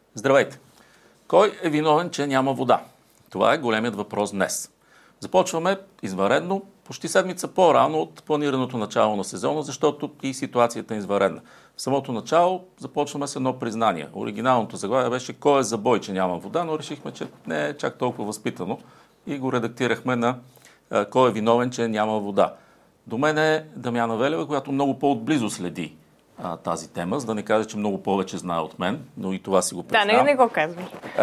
Здравейте! Кой е виновен, че няма вода? Това е големият въпрос днес. Започваме извънредно, почти седмица по-рано от планираното начало на сезона, защото и ситуацията е извънредна. В самото начало започваме с едно признание. Оригиналното заглавие беше "Кой е за бой, че няма вода", но решихме, че не е чак толкова възпитано и го редактирахме на "Кой е виновен, че няма вода". До мен е Дамяна Велева, която много по-отблизо следи тази тема, за да не кажа, че много повече знае от мен, но и това си го признавам. Да, не го казвам.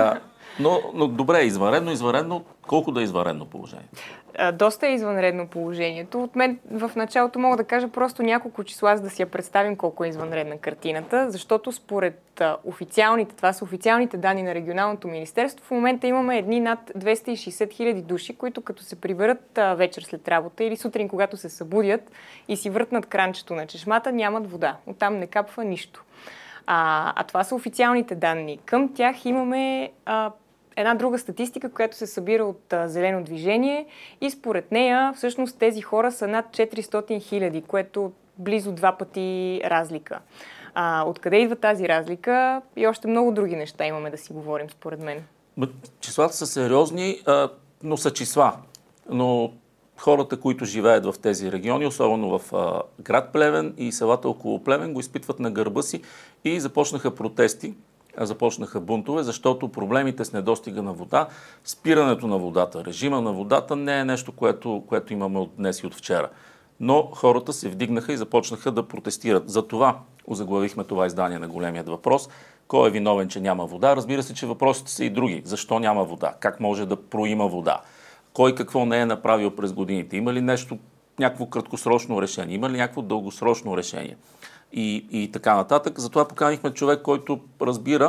Но добре, извънредно. Колко да е извънредно положението? Доста е извънредно положението. От мен в началото мога да кажа просто няколко числа, за да си я представим колко е извънредна картината, защото според това са официалните данни на Регионалното министерство, в момента имаме едни над 260 хиляди души, които като се приберат вечер след работа или сутрин, когато се събудят и си въртнат кранчето на чешмата, нямат вода. Оттам не капва нищо. А това са официалните данни. Към тях имаме една друга статистика, която се събира от Зелено движение и според нея всъщност тези хора са над 400 хиляди, което близо 2 пъти разлика. Откъде идва тази разлика и още много други неща имаме да си говорим, според мен. Числата са сериозни, но са числа. Но хората, които живеят в тези региони, особено в град Плевен и селата около Плевен, го изпитват на гърба си и започнаха протести. Започнаха бунтове, защото проблемите с недостига на вода, спирането на водата, режима на водата не е нещо, което имаме от днес и от вчера. Но хората се вдигнаха и започнаха да протестират. Затова озаглавихме това издание на големият въпрос. Кой е виновен, че няма вода? Разбира се, че въпросите са и други. Защо няма вода? Как може да проима вода? Кой какво не е направил през годините? Има ли някакво краткосрочно решение? Има ли някакво дългосрочно решение? И така нататък. Затова поканихме човек, който разбира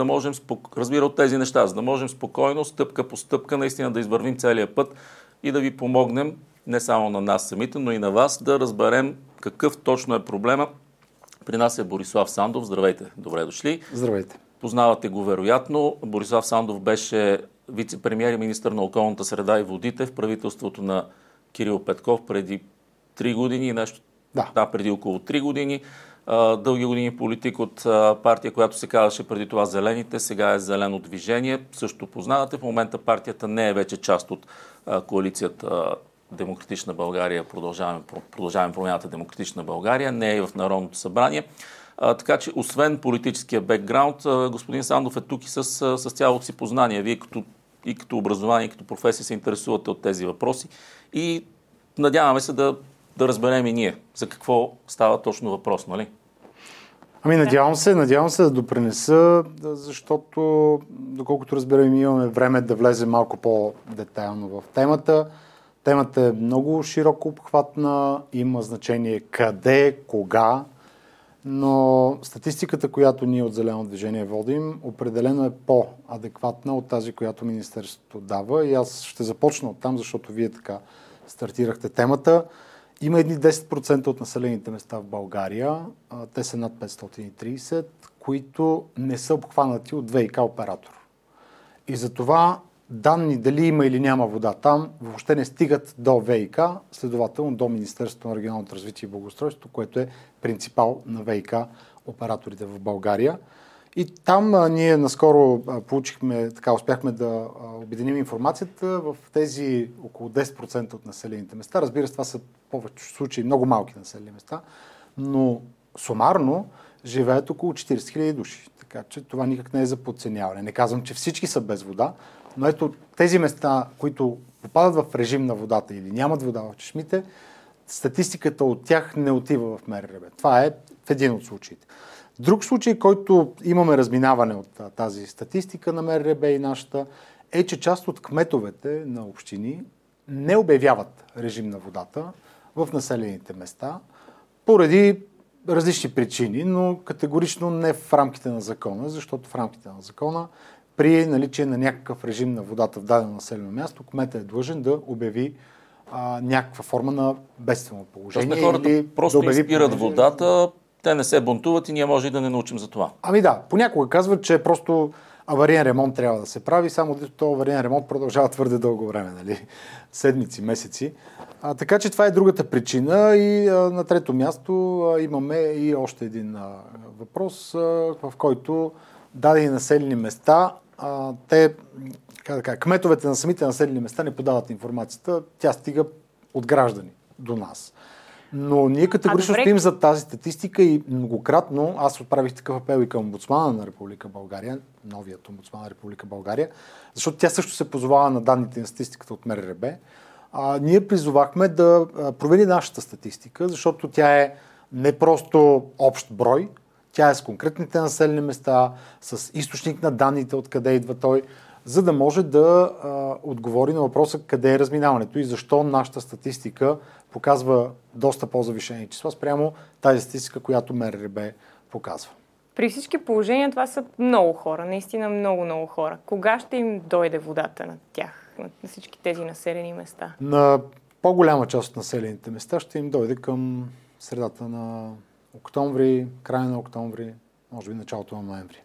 от тези неща, за да можем спокойно, стъпка по стъпка, наистина да извървим целия път и да ви помогнем, не само на нас самите, но и на вас, да разберем какъв точно е проблема. При нас е Борислав Сандов. Здравейте, добре дошли. Здравейте. Познавате го вероятно. Борислав Сандов беше вице-премиер и министър на околната среда и водите в правителството на Кирил Петков преди 3 години и нещо. Да, преди около 3 години. Дълги години политик от партия, която се казваше преди това Зелените, сега е Зелено движение. Също познавате. В момента партията не е вече част от коалицията Демократична България, продължаваме промяната Демократична България, не е и в Народното събрание. Така че, освен политическия бекграунд, господин Сандов е тук и с цялото си познание. Вие като образование, и като професия се интересувате от тези въпроси и надяваме се да разберем и ние за какво става точно въпрос, нали? Надявам се да допринеса, защото, доколкото разберем, имаме време да влезем малко по-детайлно в темата. Темата е много широко обхватна, има значение къде, кога, но статистиката, която ние от Зелено движение водим, определено е по-адекватна от тази, която Министерството дава. И аз ще започна оттам, защото вие така стартирахте темата. Има едни 10% от населените места в България, те са над 530, които не са обхванати от ВиК оператор. И затова данни дали има или няма вода там въобще не стигат до ВиК, следователно до Министерството на регионалното развитие и благоустройството, което е принципал на ВиК операторите в България. И там ние наскоро успяхме да обединим информацията в тези около 10% от населените места. Разбира се, това са повече случаи много малки населени места, но сумарно живеят около 40 000 души. Така че това никак не е за подценяване. Не казвам, че всички са без вода, но ето тези места, които попадат в режим на водата или нямат вода в чешмите, статистиката от тях не отива в МРРБ. Това е в един от случаите. Друг случай, който имаме разминаване от тази статистика на МРРБ и нашата, е, че част от кметовете на общини не обявяват режим на водата в населените места поради различни причини, но категорично не в рамките на закона, защото в рамките на закона при наличие на някакъв режим на водата в дадено населено място, кметът е длъжен да обяви някаква форма на бедствено положение. Тоест хората просто да изпират водата, те не се бунтуват и ние може и да не научим за това. Понякога казват, че просто авариен ремонт трябва да се прави, само този авариен ремонт продължава твърде дълго време, нали? Седмици, месеци. Така че това е другата причина и на трето място имаме и още един въпрос, в който дадени населени места, кметовете на самите населени места не подават информацията, тя стига от граждани до нас. Но ние категорично стоим за тази статистика и многократно аз отправих такъв апел и към омбудсмана на Република България, новият омбудсман на Република България, защото тя също се позовава на данните на статистиката от МРРБ. Ние призовахме да провери нашата статистика, защото тя е не просто общ брой, тя е с конкретните населени места, с източник на данните, откъде идва той, за да може да отговори на въпроса къде е разминаването и защо нашата статистика показва доста по-завишени числа спрямо тази статистика, която МРРБ показва. При всички положения това са много хора, наистина много хора. Кога ще им дойде водата на тях, на всички тези населени места? На по-голяма част от населените места ще им дойде към средата на октомври, края на октомври, може би началото на ноември.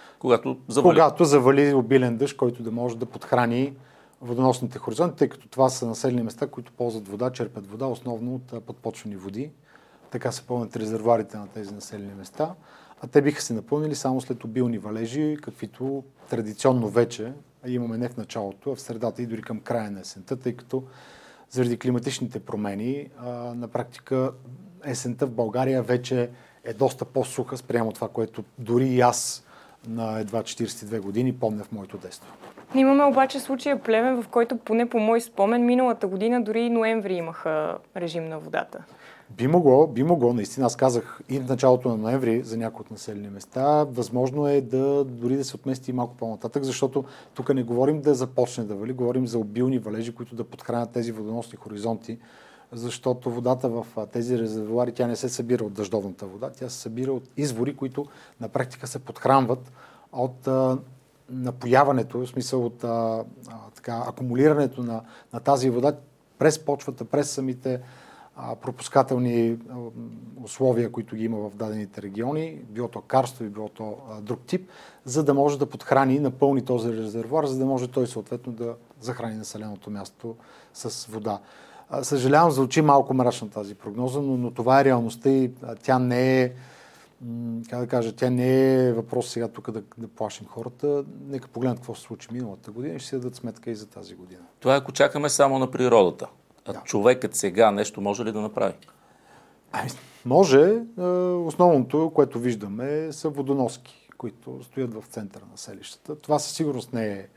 Когато завали обилен дъжд, който да може да подхрани водоносните хоризонти, тъй като това са населени места, които ползват вода, черпят вода, основно от подпочвени води. Така се пълнят резервоарите на тези населени места. А те биха се напълнили само след обилни валежи, каквито традиционно вече имаме не в началото, а в средата и дори към края на есента, тъй като заради климатичните промени на практика есента в България вече е доста по-суха спрямо това, което дори и аз на едва 42 години помня в моето детство. Имаме обаче случая Плевен, в който поне по мой спомен миналата година дори и ноември имаха режим на водата. Би могло, наистина. Аз казах и в началото на ноември за някои от населени места. Възможно е дори да се отмести малко по-нататък, защото тук не говорим да започне да вали, говорим за обилни валежи, които да подхранят тези водоносни хоризонти, защото водата в тези резервоари, тя не се събира от дъждовната вода, тя се събира от извори, които на практика се подхранват от напояването, в смисъл от акумулирането на тази вода през почвата, през самите пропускателни условия, които ги има в дадените региони, било то карстови, било то друг тип, за да може да подхрани, напълни този резервоар, за да може той съответно да захрани населеното място с вода. Съжалявам, звучи малко мрачна тази прогноза, но това е реалността и тя не е, тя не е въпрос сега тук да плашим хората. Нека погледнат какво се случи миналата година и ще си дадат сметка и за тази година. Това ако чакаме само на природата. Човекът сега нещо може ли да направи? Може. Основното, което виждаме, са водоноски, които стоят в центъра на селищата. Това със сигурност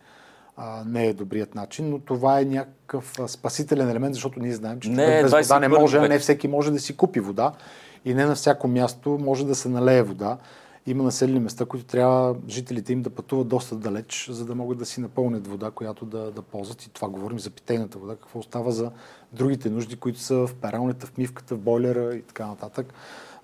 не е добрият начин, но това е някакъв спасителен елемент, защото ние знаем, че без вода не може, а не всеки може да си купи вода и не на всяко място може да се налее вода. Има населени места, които трябва жителите им да пътуват доста далеч, за да могат да си напълнят вода, която да ползват. И това говорим за питейната вода. Какво остава за другите нужди, които са в пералнята, в мивката, в бойлера и така нататък.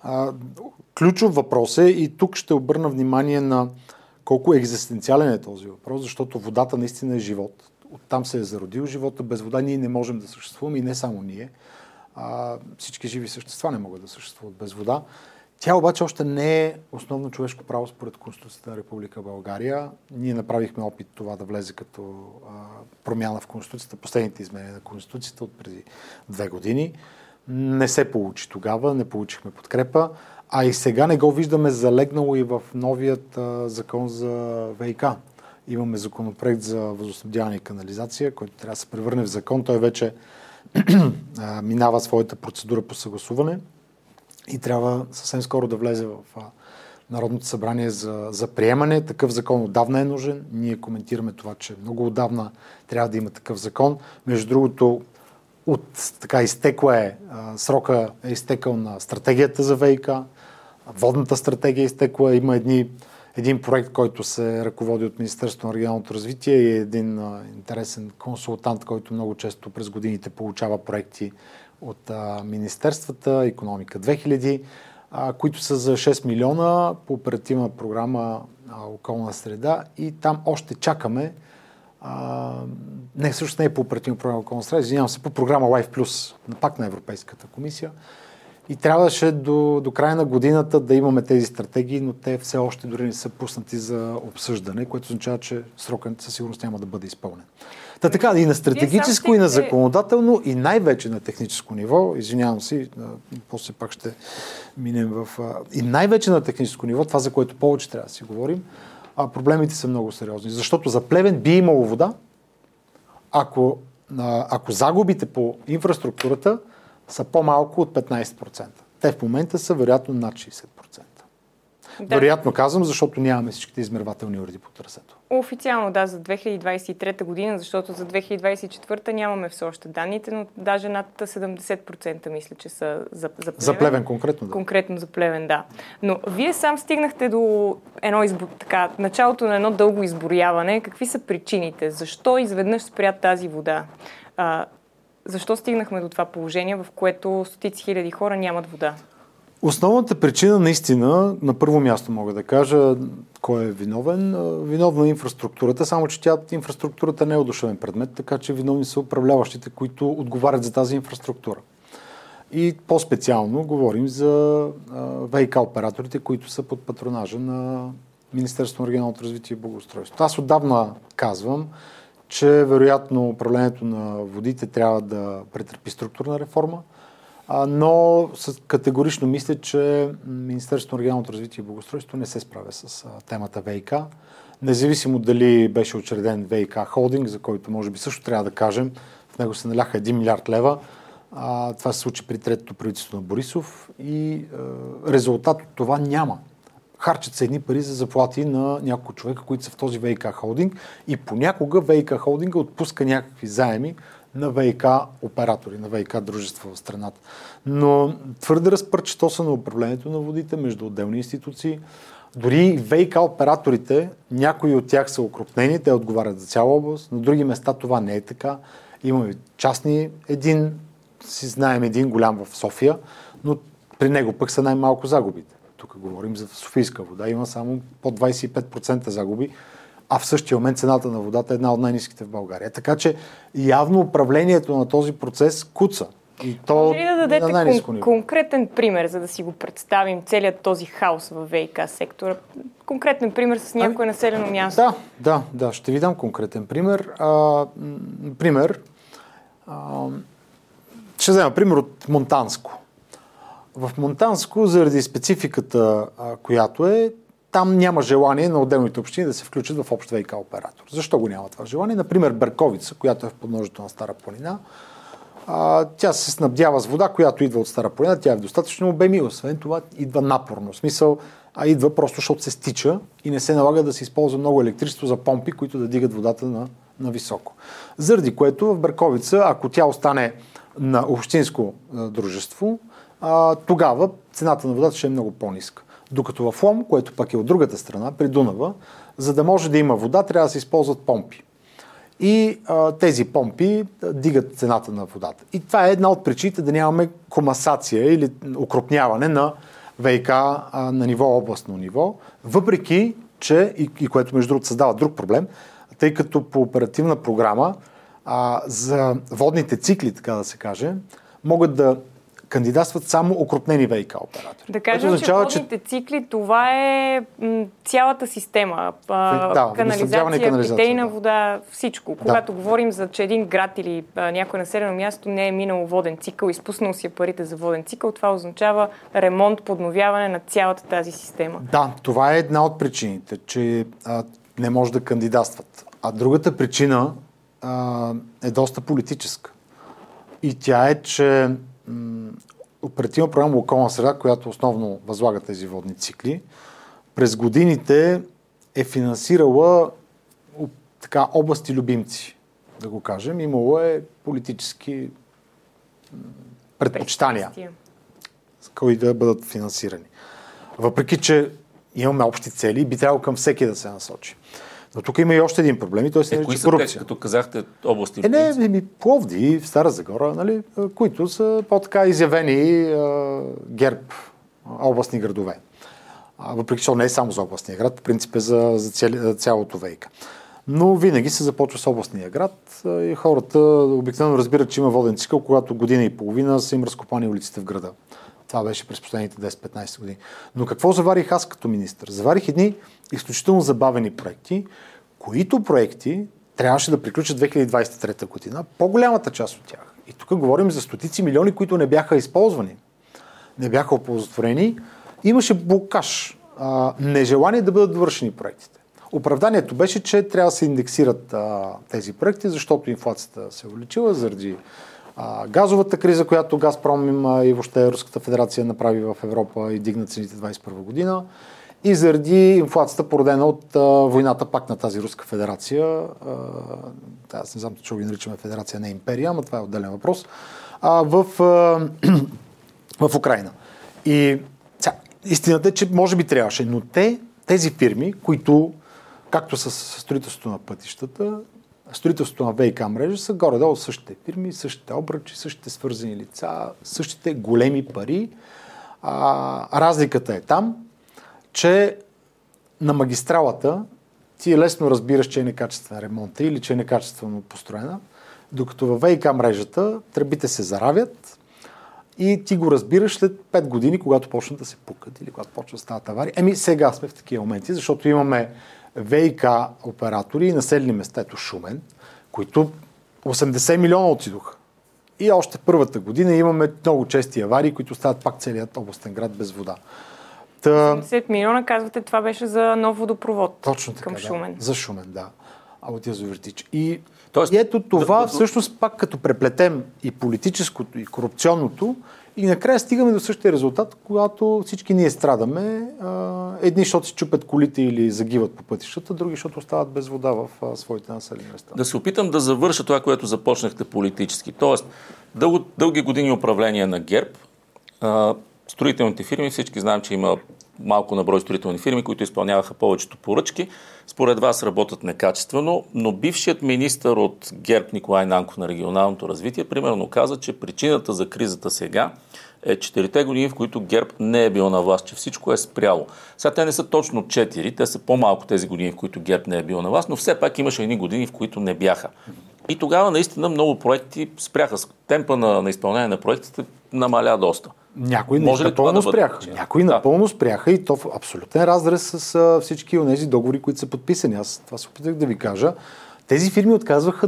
Ключов въпрос е и тук ще обърна внимание на колко екзистенциален е този въпрос, защото водата наистина е живот. Оттам се е зародил живота. Без вода ние не можем да съществуваме и не само ние. Всички живи същества не могат да съществуват без вода. Тя обаче още не е основно човешко право според Конституцията на Република България. Ние направихме опит това да влезе като промяна в Конституцията, последните изменения на Конституцията от преди 2 години. Не се получи тогава, не получихме подкрепа, а и сега не го виждаме залегнало и в новият закон за ВиК. Имаме законопроект за водоснабдяване и канализация, който трябва да се превърне в закон. Той вече минава своята процедура по съгласуване и трябва съвсем скоро да влезе в Народното събрание за приемане. Такъв закон отдавна е нужен. Ние коментираме това, че много отдавна трябва да има такъв закон. Между другото, срока е изтекал на стратегията за ВиК, водната стратегия е изтекла. Има един проект, който се ръководи от Министерството на регионалното развитие и един интересен консултант, който много често през годините получава проекти от Министерствата, Икономика 2000, които са за 6 милиона по оперативна програма Околна среда и там още чакаме. Всъщност не е по оперативна програма Околна среда, извинявам се, по програма Life Plus, пак на Европейската комисия. И трябваше до края на годината да имаме тези стратегии, но те все още дори не са пуснати за обсъждане, което означава, че срокът със сигурност няма да бъде изпълнен. Така и на стратегическо, и на законодателно, и най-вече на техническо ниво, извинявам се, после пак ще минем и най-вече на техническо ниво, това за което повече трябва да си говорим, проблемите са много сериозни. Защото за Плевен би имало вода, ако загубите по инфраструктурата са по-малко от 15%. Те в момента са вероятно над 60%. Да. Вероятно казвам, защото нямаме всичките измервателни уреди по трасето. Официално да, за 2023 година, защото за 2024 нямаме все още данните, но даже над 70% мисля, че са за Плевен. За Плевен конкретно, да. Конкретно за Плевен, да. Но вие сам стигнахте до началото на едно дълго изброяване. Какви са причините? Защо изведнъж спря тази вода? Защо стигнахме до това положение, в което стотици хиляди хора нямат вода? Основната причина наистина, на първо място мога да кажа, кой е виновен. Виновна е инфраструктурата, само че инфраструктурата не е одушевен предмет, така че виновни са управляващите, които отговарят за тази инфраструктура. И по-специално говорим за ВиК операторите, които са под патронажа на Министерството на регионалното развитие и благоустройството. Аз отдавна казвам, че вероятно управлението на водите трябва да претърпи структурна реформа, но категорично мисля, че Министерството на регионалното развитие и благоустройството не се справя с темата ВиК. Независимо дали беше учреден ВиК холдинг, за който може би също трябва да кажем, в него се наляха 1 милиард лева. Това се случи при третото правителство на Борисов и резултат от това няма. Харчат се едни пари за заплати на няколко човека, които са в този ВиК холдинг и понякога ВиК холдинга отпуска някакви заеми на ВиК оператори, на ВиК дружества в страната. Но твърде разпърчето са на управлението на водите между отделни институции. Дори ВиК операторите, някои от тях са окрупнени, те отговарят за цяла област, на други места това не е така. Имаме частни, знаем един голям в София, но при него пък са най-малко загубите. Тук говорим за Софийска вода, има само по 25% загуби, а в същия момент цената на водата е една от най-ниските в България. Така че явно управлението на този процес куца. И то може ли да дадете конкретен пример, за да си го представим целият този хаос в ВиК сектора? Конкретен пример с някое населено място. Да, ще ви дам конкретен пример. Ще взема пример от Монтанско. В Монтанско, заради спецификата, която е, там няма желание на отделните общини да се включат в общ ВиК оператор. Защо го няма това желание? Например, Берковица, която е в подножието на Стара планина, тя се снабдява с вода, която идва от Стара планина, тя е в достатъчно обеми и освен това идва напорно. В смисъл, идва просто защото се стича и не се налага да се използва много електричество за помпи, които да дигат водата на високо. Заради което в Берковица, ако тя остане на общинско дружество, тогава цената на водата ще е много по-ниска. Докато в Лом, което пък е от другата страна, при Дунава, за да може да има вода, трябва да се използват помпи. И тези помпи дигат цената на водата. И това е една от причините да нямаме комасация или укрупняване на ВиК на ниво областно ниво, въпреки, че, и което между другото създава друг проблем, тъй като по оперативна програма за водните цикли, така да се каже, могат да кандидатстват само окрупнени ВиК оператори. Да кажем, че водните цикли, това е цялата система. Канализация, питейна вода, всичко. Когато говорим за, че един град или някое населено място не е минало воден цикъл, изпуснал си парите за воден цикъл, това означава ремонт, подновяване на цялата тази система. Да, това е една от причините, че не може да кандидатстват. А другата причина е доста политическа. И тя е, че оперативна програма Околна среда, която основно възлага тези водни цикли, през годините е финансирала области любимци, да го кажем. Имало е политически предпочитания, които да бъдат финансирани. Въпреки, че имаме общи цели, би трябвало към всеки да се насочи. Но тук има и още един проблем и той се нарича корупция. Като казахте области? Пловдив, Стара Загора, нали, които са по-така изявени ГЕРБ областни градове. Въпреки, че не е само за областния град, по принцип е за цялото ВиК. Но винаги се започва с областния град и хората обикновено разбират, че има воден цикъл, когато година и половина са им разкопани улиците в града. Това беше през последните 10-15 години. Но какво заварих аз като министър? Заварих едни изключително забавени проекти, които проекти трябваше да приключат 2023 година, по-голямата част от тях. И тук говорим за стотици милиони, които не бяха използвани, не бяха оползотворени. Имаше блокаж, нежелание да бъдат довършени проектите. Оправданието беше, че трябва да се индексират тези проекти, защото инфлацията се увеличила заради газовата криза, която Газпром и въобще Руската федерация направи в Европа и дигна цените 2021 година. И заради инфлацията, породена от войната пак на тази Руска федерация, аз не знам, че го наричаме федерация, не империя, ама това е отделен въпрос, в Украйна. И истината е, че може би трябваше, но тези фирми, които, както с строителството на пътищата, строителството на ВиК мрежа, са горе-долу същите фирми, същите обръчи, същите свързани лица, същите големи пари. Разликата е там, че на магистралата ти лесно разбираш, че е некачествен ремонт или че е некачествено построена, докато във ВиК мрежата тръбите се заравят и ти го разбираш след 5 години, когато почнат да се пукат или когато почват да стават аварии. Сега сме в такива моменти, защото имаме ВиК оператори и населени места, ето Шумен, които 80 милиона отидоха. И още първата година имаме много чести аварии, които стават пак целият областен град без вода. 70 милиона, казвате, това беше за нов водопровод. Точно така, към Шумен. За Шумен, да. От Язовиртич. И ето това всъщност пак като преплетем и политическото, и корупционното, и накрая стигаме до същия резултат, когато всички ние страдаме. Едни, защото си чупят колите или загиват по пътищата, други, защото остават без вода в своите населени места. Да се опитам да завърша това, което започнахте политически. Тоест, дълги години управление на ГЕРБ, строителните фирми, всички знаем, че има малко на брой строителни фирми, които изпълняваха повечето поръчки. Според вас работят некачествено, но бившият министър от ГЕРБ Николай Нанков на регионалното развитие примерно каза, че причината за кризата сега е 4 години, в които ГЕРБ не е бил на власт, че всичко е спряло. Сега те не са точно 4, те са по-малко тези години, в които ГЕРБ не е бил на власт, но все пак имаше едни години, в които не бяха. И тогава наистина много проекти спряха. Темпа на изпълнение на проектите намаля доста. Някои напълно спряха. Някои напълно спряха и то в абсолютен разрез с всички от тези договори, които са подписани. Аз това се опитах да ви кажа. Тези фирми отказваха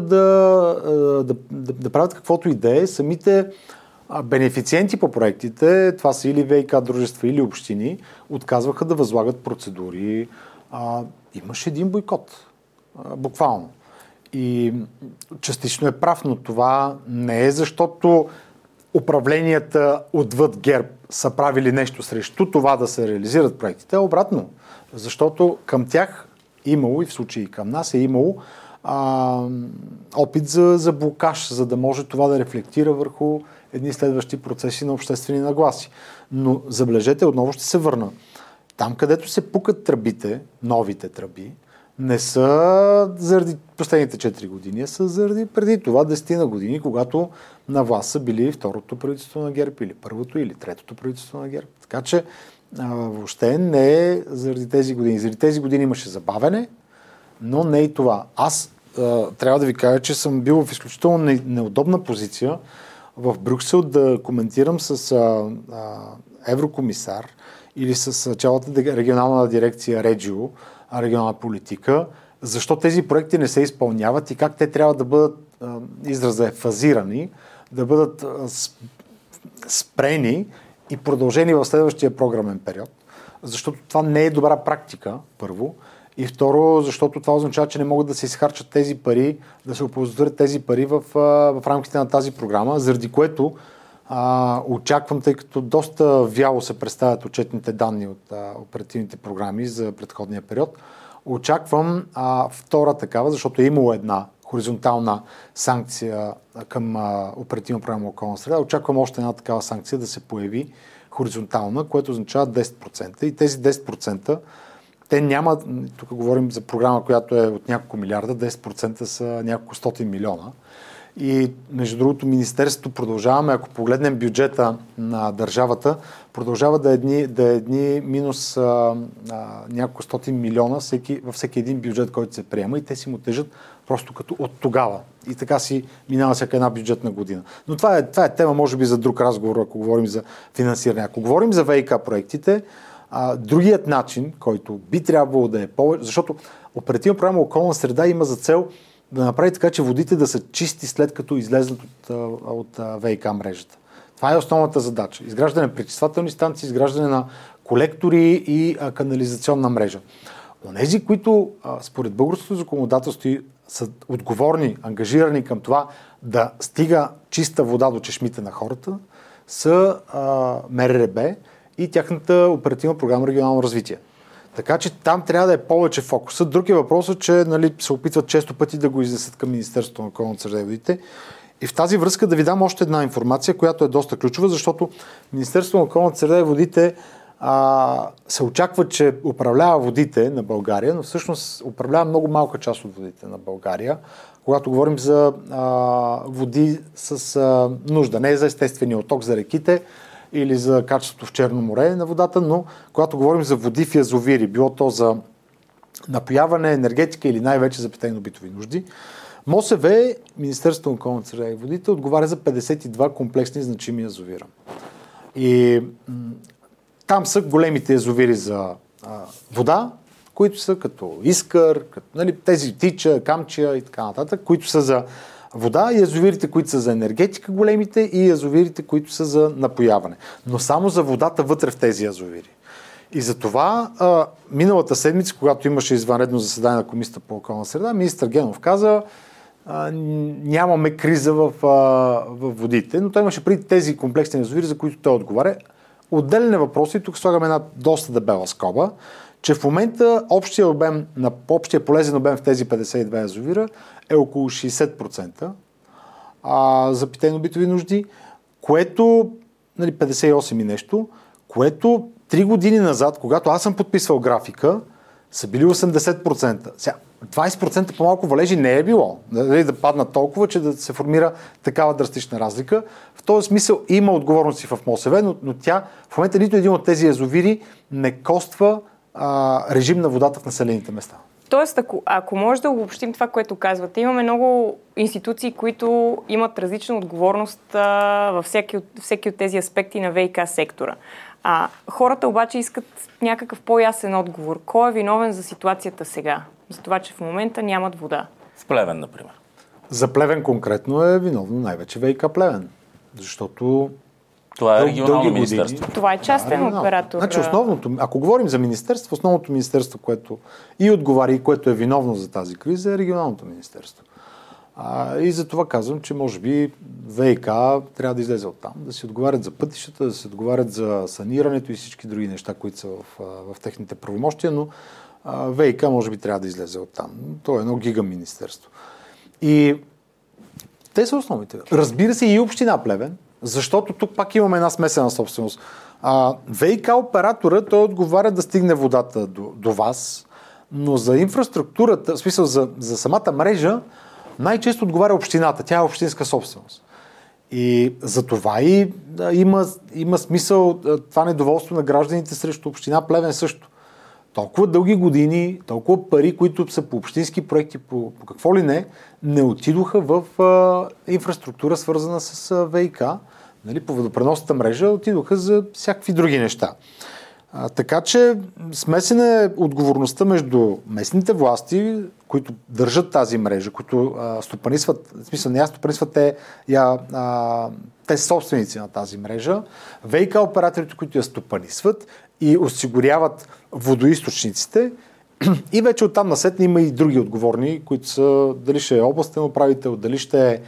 да правят каквото и да е. Самите бенефициенти по проектите, това са или ВиК дружества, или общини, отказваха да възлагат процедури. Имаше един бойкот. Буквално. И частично е прав, но това не е защото управленията отвъд ГЕРБ са правили нещо срещу това да се реализират проектите, обратно. Защото към тях имало, и в случай към нас е имало опит за блокаж, за да може това да рефлектира върху едни следващи процеси на обществени нагласи. Но забележете, отново ще се върна. Там, където се пукат тръбите, новите тръби, не са заради последните 4 години, а са заради преди това 10 на години, когато на власт са били второто правителство на ГЕРБ или първото или третото правителство на ГЕРБ. Така че въобще не е заради тези години. Заради тези години имаше забавене, но не и това. Аз трябва да ви кажа, че съм бил в изключително неудобна позиция в Брюксел да коментирам с еврокомисар или с цялата регионална дирекция Реджио, регионална политика, защо тези проекти не се изпълняват и как те трябва да бъдат, израза е фазирани, да бъдат спрени и продължени в следващия програмен период. Защото това не е добра практика, първо. И второ, защото това означава, че не могат да се изхарчат тези пари, да се оползотворят тези пари в рамките на тази програма, заради което очаквам, тъй като доста вяло се представят отчетните данни от оперативните програми за предходния период, очаквам втора такава, защото е имало една хоризонтална санкция към оперативна програма околна среда. Очаквам още една такава санкция да се появи хоризонтална, което означава 10%. И тези 10% те няма, тук говорим за програма, която е от няколко милиарда, 10% са няколко стотин милиона. И между другото, Министерството продължаваме, ако погледнем бюджета на държавата, продължава да е едни минус няколко стотин милиона във всеки един бюджет, който се приема, и те си му тежат просто като от тогава. И така си минава всяка една бюджетна година. Но това е тема, може би, за друг разговор, ако говорим за финансиране. Ако говорим за ВиК проектите, другият начин, който би трябвало да е повече, защото оперативна програма околна среда има за цел да направи така, че водите да са чисти след като излезнат от ВиК мрежата. Това е основната задача. Изграждане на пречиствателни станции, изграждане на колектори и канализационна мрежа. онези, които според българското законодателство са отговорни, ангажирани към това да стига чиста вода до чешмите на хората, са МРРБ и тяхната оперативна програма регионално развитие. Така че там трябва да е повече фокусът. Друг е въпросът, че се опитват често пъти да го изнесат към Министерството на околната среда и водите. И в тази връзка да ви дам още една информация, която е доста ключова, защото Министерството на околната среда и водите се очаква, че управлява водите на България, но всъщност управлява много малка част от водите на България, когато говорим за води с нужда. Не е за естествения отток за реките или за качеството в Черно море на водата, но когато говорим за води в язовири, било то за напояване, енергетика или най-вече за питейно-битови нужди, МОСВ, Министерството на околната среда и водите, отговаря за 52 комплексни значими язовира. И там са големите язовири за вода, които са като Искър, тези Тича, Камчия и така нататък, които са за вода, и язовирите, които са за енергетика големите, и язовирите, които са за напояване. Но само за водата вътре в тези язовири. И за миналата седмица, когато имаше извънредно заседание на Комисията по околна среда, министър Генов каза, нямаме криза в водите, но той имаше преди тези комплексни язовири, за които той отговаря. Отделен е въпрос, и тук слагаме една доста дебела скоба, че в момента общия полезен обем в тези 52 язовира е около 60% за питейно-битови нужди, което 58 и нещо, което 3 години назад, когато аз съм подписвал графика, са били 80%. Сега, 20% по-малко валежи не е било. Да паднат толкова, че да се формира такава драстична разлика. В този смисъл има отговорности в МОСВ, но тя в момента нито един от тези язовири не коства режим на водата в населените места. Тоест, ако може да обобщим това, което казвате, имаме много институции, които имат различна отговорност във всеки от тези аспекти на ВиК сектора. Хората обаче искат някакъв по-ясен отговор. Кой е виновен за ситуацията сега? За това, че в момента нямат вода. В Плевен, например. За Плевен конкретно е виновно най-вече ВиК Плевен. Защото това е регионално министерство. Това е частен оператор. Значи ако говорим за министерство, основното министерство, което и отговаря и което е виновно за тази криза, е регионалното министерство. И за това казвам, че може би ВиК трябва да излезе оттам, да си отговарят за пътищата, да си отговарят за санирането и всички други неща, които са в техните правомощия, но ВиК може би трябва да излезе оттам. То е едно гигаминистерство. И те са основните. Разбира се, и община Плевен, защото тук пак имаме една смесена собственост. ВиК оператора, той отговаря да стигне водата до вас, но за инфраструктурата, в смисъл за самата мрежа, най-често отговаря общината. Тя е общинска собственост. И за това има смисъл това недоволство на гражданите срещу община Плевен също. Толкова дълги години, толкова пари, които са по общински проекти, по какво ли не отидоха в инфраструктура, свързана с ВиК. По водопреносната мрежа отидоха за всякакви други неща. Така че смесена е отговорността между местните власти, които държат тази мрежа, които стопанисват, в смисъл не стопанисват, те са собственици на тази мрежа, ВиК операторите, които я стопанисват и осигуряват водоизточниците, и вече оттам насетне има и други отговорни, които са, дали ще е областен управител, дали ще е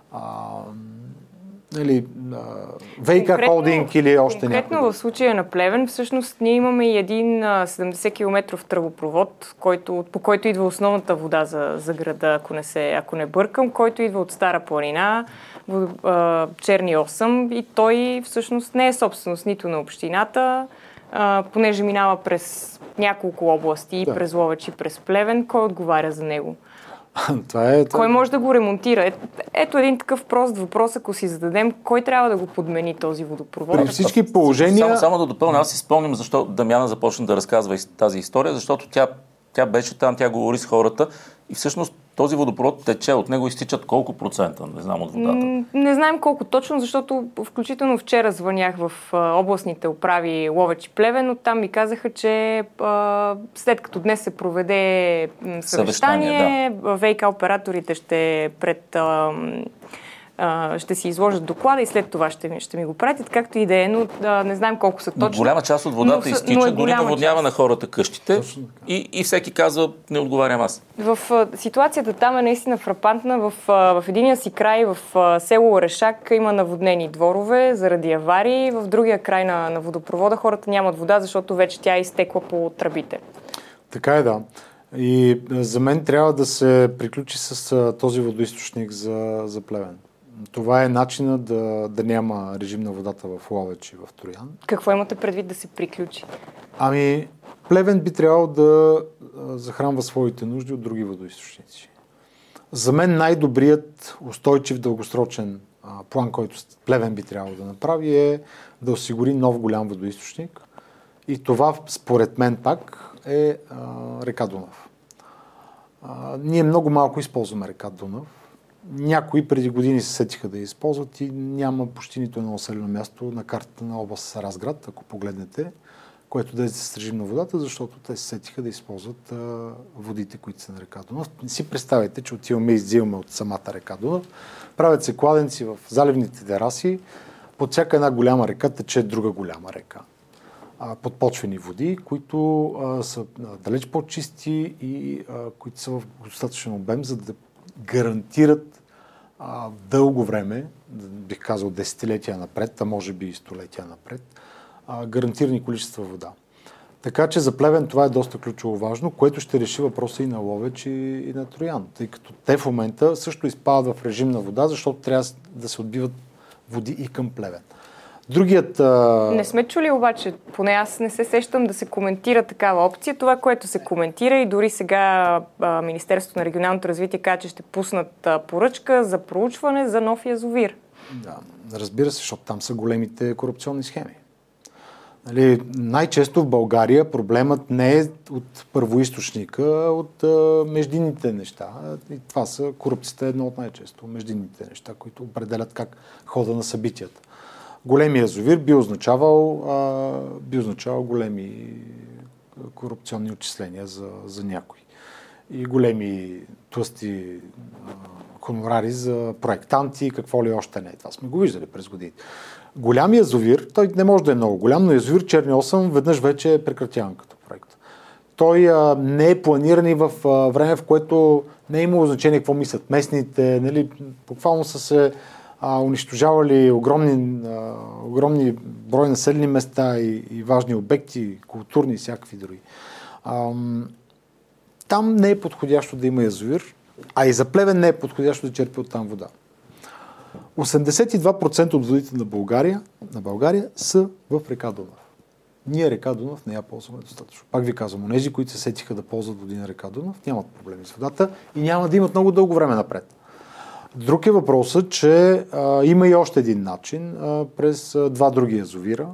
ВиК холдинг или още някой. Конкретно в случая на Плевен, всъщност ние имаме и един 70 км тръбопровод, по който идва основната вода за града, ако не бъркам, който идва от Стара планина, Черни 8, и той всъщност не е собственост нито на общината, понеже минава през няколко области, през Ловеч и през Плевен. Кой отговаря за него? Кой може да го ремонтира? Ето един такъв прост въпрос, ако си зададем, кой трябва да го подмени този водопровод? При всички положения... Само да допълня, аз си спомням защо Дамяна започна да разказва тази история, защото тя беше там, тя говори с хората и всъщност този водопровод тече, от него изтичат колко процента, не знам, от водата? Не знаем колко точно, защото включително вчера звънях в областните управи Ловеч и Плевен, оттам ми казаха, че след като днес се проведе съвещание, ВиК операторите ще пред ще си изложат доклада и след това ще ми го пратят, както и да е, но не знаем колко са точно. Но голяма част от водата изтича, дори наводнява на хората къщите и всеки казва, не отговарям аз. В ситуацията там е наистина фрапантна. В единия си край, в село Орешак, има наводнени дворове заради аварии. В другия край на водопровода хората нямат вода, защото вече тя е изтекла по тръбите. Така е, да. И за мен трябва да се приключи с този водоизточник за Плевен. Това е начинът да няма режим на водата в Ловеч и в Троян. Какво имате предвид да се приключи? Плевен би трябвало да захранва своите нужди от други водоизточници. За мен най-добрият устойчив дългосрочен план, който Плевен би трябвало да направи, е да осигури нов голям водоизточник. И това, според мен пак, е река Дунав. Ние много малко използваме река Дунав. Някои преди години се сетиха да я използват и няма почти нито едно населено място на картата на област Разград, ако погледнете, което да е с режим на водата, защото те се сетиха да използват водите, които са на река Дунав. Не си представяйте, че отиваме и иззиваме от самата река Дунав. Правят се кладенци в заливните тераси. Под всяка една голяма река тече друга голяма река. Подпочвени води, които са далеч по-чисти и които са в достатъчен обем, за да гарантират дълго време, бих казал десетилетия напред, а може би и столетия напред, гарантирани количества вода. Така че за Плевен това е доста ключово важно, което ще реши въпроса и на Ловеч и на Троян, тъй като те в момента също изпадат в режим на вода, защото трябва да се отбиват води и към Плевен. Другият... Не сме чули обаче, поне аз не се сещам да се коментира такава опция. Това, което се коментира и дори сега Министерството на регионалното развитие каза, че ще пуснат поръчка за проучване за нов язовир. Да, разбира се, защото там са големите корупционни схеми. Най-често в България проблемът не е от първоизточника, а от междинните неща. И това са корупцията е едно от най-често междинните неща, които определят как хода на събитията. Големия язовир би означавал големи корупционни отчисления за някои. И големи тлъсти хонорари за проектанти, какво ли още не. Това сме го виждали през годините. Голям язовир, той не може да е много голям, но язовир Черни 8 веднъж вече е прекратяван като проект. Той не е планиран и в време, в което не е имало значение какво мислят местните, нали, буквално са се унищожавали огромни брой населени места и важни обекти, културни и всякакви други. Там не е подходящо да има язовир, а и за Плевен не е подходящо да черпи оттам вода. 82% от водите на България са в река Дунав. Ние река Дунав не я ползваме достатъчно. Пак ви казвам, онези, които се сетиха да ползват води на река Дунав, нямат проблеми с водата и няма да имат много дълго време напред. Друг е въпросът, че има и още един начин през два други язовира,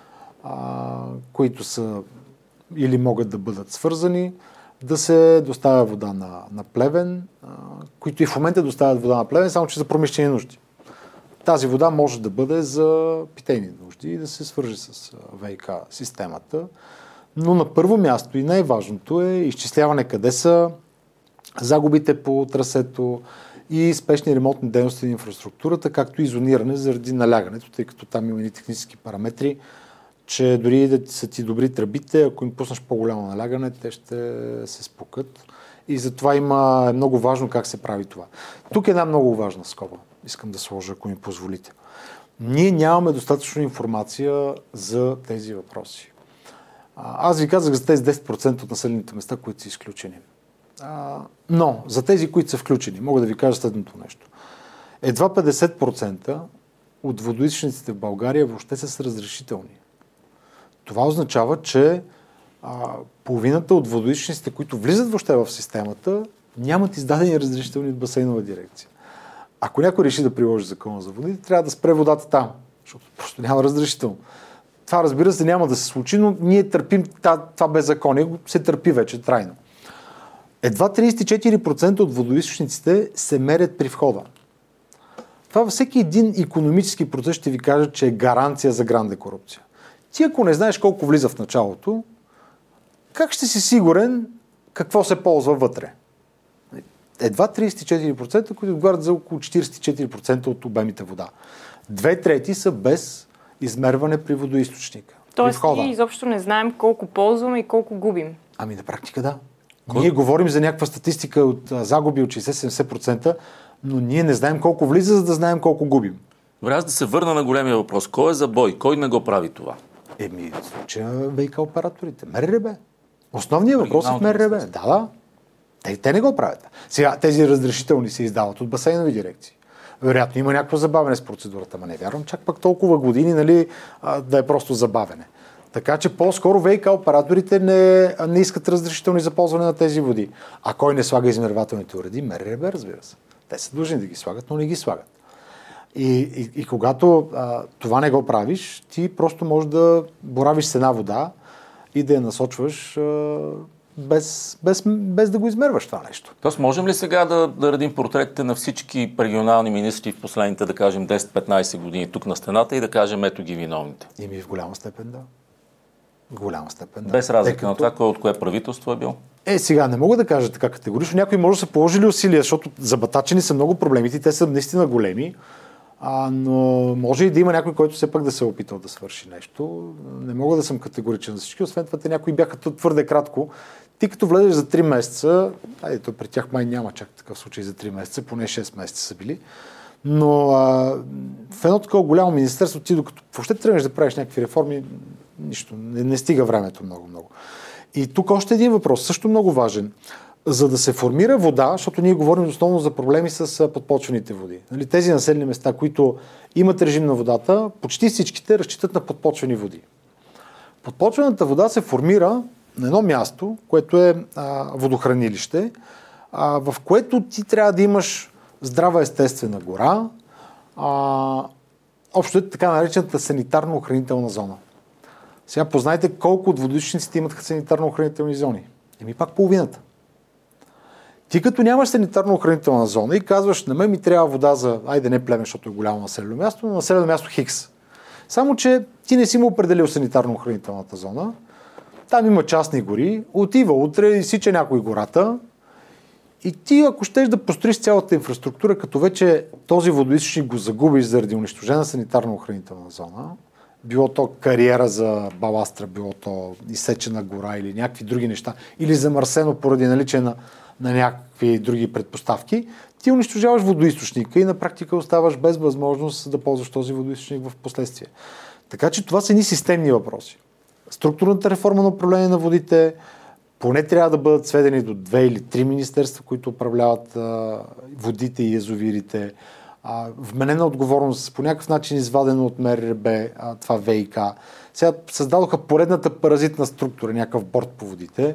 които са или могат да бъдат свързани, да се доставя вода на Плевен, които и в момента доставят вода на Плевен, само че за промишлени нужди. Тази вода може да бъде за питейни нужди и да се свърже с ВиК системата. Но на първо място и най-важното е изчисляване къде са загубите по трасето и спешни ремонтни дейности на инфраструктурата, както и зониране заради налягането, тъй като там има и технически параметри, че дори да са ти добри тръбите, ако им пуснеш по-голямо налягане, те ще се спукат. И затова е много важно как се прави това. Тук е една много важна скоба. Искам да сложа, ако ми позволите. Ние нямаме достатъчно информация за тези въпроси. Аз ви казах за тези 10% от населените места, които са изключени. Но за тези, които са включени, мога да ви кажа следното нещо. Едва 50% от водоизточниците в България въобще са с разрешителни. Това означава, че половината от водоизточниците, които влизат въобще в системата, нямат издадени разрешителни от басейнова дирекция. Ако някой реши да приложи закона за водите, трябва да спре водата там, защото просто няма разрешително. Това, разбира се, няма да се случи, но ние търпим това беззаконие, се търпи вече трайно. Едва 34% от водоизточниците се мерят при входа. Това във всеки един икономически процес ще ви кажа, че е гаранция за гранде корупция. Ти, ако не знаеш колко влиза в началото, как ще си сигурен какво се ползва вътре? едва 34%, които отговарят за около 44% от обемите вода. 2/3 са без измерване при водоизточника. Тоест, ние изобщо не знаем колко ползваме и колко губим. Ами на практика да. Ние говорим за някаква статистика от загуби от 60-70%, но ние не знаем колко влиза, за да знаем колко губим. Добре, аз да се върна на големия въпрос. Кой е за бой? Кой не го прави това? В случая ВиК операторите. МРРБ. Основният въпрос е в МРРБ. Да. Те не го правят. Сега тези разрешителни се издават от басейнови дирекции. Вероятно има някакво забавене с процедурата, но не вярвам чак пак толкова години, да е просто забавене. Така че по-скоро ВиК операторите не искат разрешителни за ползване на тези води. А кой не слага измервателните уреди? МРРБ, разбира се. Те са длъжни да ги слагат, но не ги слагат. И когато това не го правиш, ти просто можеш да боравиш с една вода и да я насочваш без да го измерваш това нещо. Тоест, можем ли сега да редим портретите на всички регионални министри в последните, да кажем, 10-15 години тук на стената и да кажем, ето ги виновните? В голяма степен да. В голяма степен да. Без разлика на това, от кое правителство е бил? Сега не мога да кажа така категорично. Някои може да са положили усилия, защото забатачени са много проблемите, те са наистина големи. Но може и да има някой, който все пак да се е опитал да свърши нещо. Не мога да съм категоричен за всички. Освен това, те някои бяха твърде кратко. Ти като влезеш за 3 месеца, при тях май няма чак такъв случай за 3 месеца, поне 6 месеца са били. Но в едно такова голямо министерство, ти докато въобще тръгнеш да правиш някакви реформи, нищо, не стига времето много. И тук още един въпрос, също много важен. За да се формира вода, защото ние говорим основно за проблеми с подпочвените води. Тези населени места, които имат режим на водата, почти всичките разчитат на подпочвени води. Подпочвената вода се формира на едно място, което е водохранилище, в което ти трябва да имаш здрава естествена гора, общо е така наречената санитарно-охранителна зона. Сега познайте колко от водоизточниците имат санитарно-охранителни зони. Пак половината. Ти като нямаш санитарно-охранителна зона и казваш, на мен ми трябва вода за, не Плевен, защото е голямо населено място, но населено място Хикс. Само, че ти не си му определил санитарно-охранителната зона, там има частни гори, отива утре, изсича някой гората и ти, ако щеш да построиш цялата инфраструктура, като вече този водоизточник го загубиш заради унищожена санитарно-охранителна зона, било то кариера за баластра, било то изсечена гора или някакви други неща, или замърсено поради наличие на някакви други предпоставки, ти унищожаваш водоизточника и на практика оставаш без възможност да ползваш този водоизточник в последствие. Така че това са едни системни въпроси. Структурната реформа на управление на водите поне трябва да бъдат сведени до 2 или 3 министерства, които управляват водите и язовирите. Вменена отговорност, по някакъв начин извадено от МРРБ, това ВиК. Сега създадоха поредната паразитна структура, някакъв борд по водите.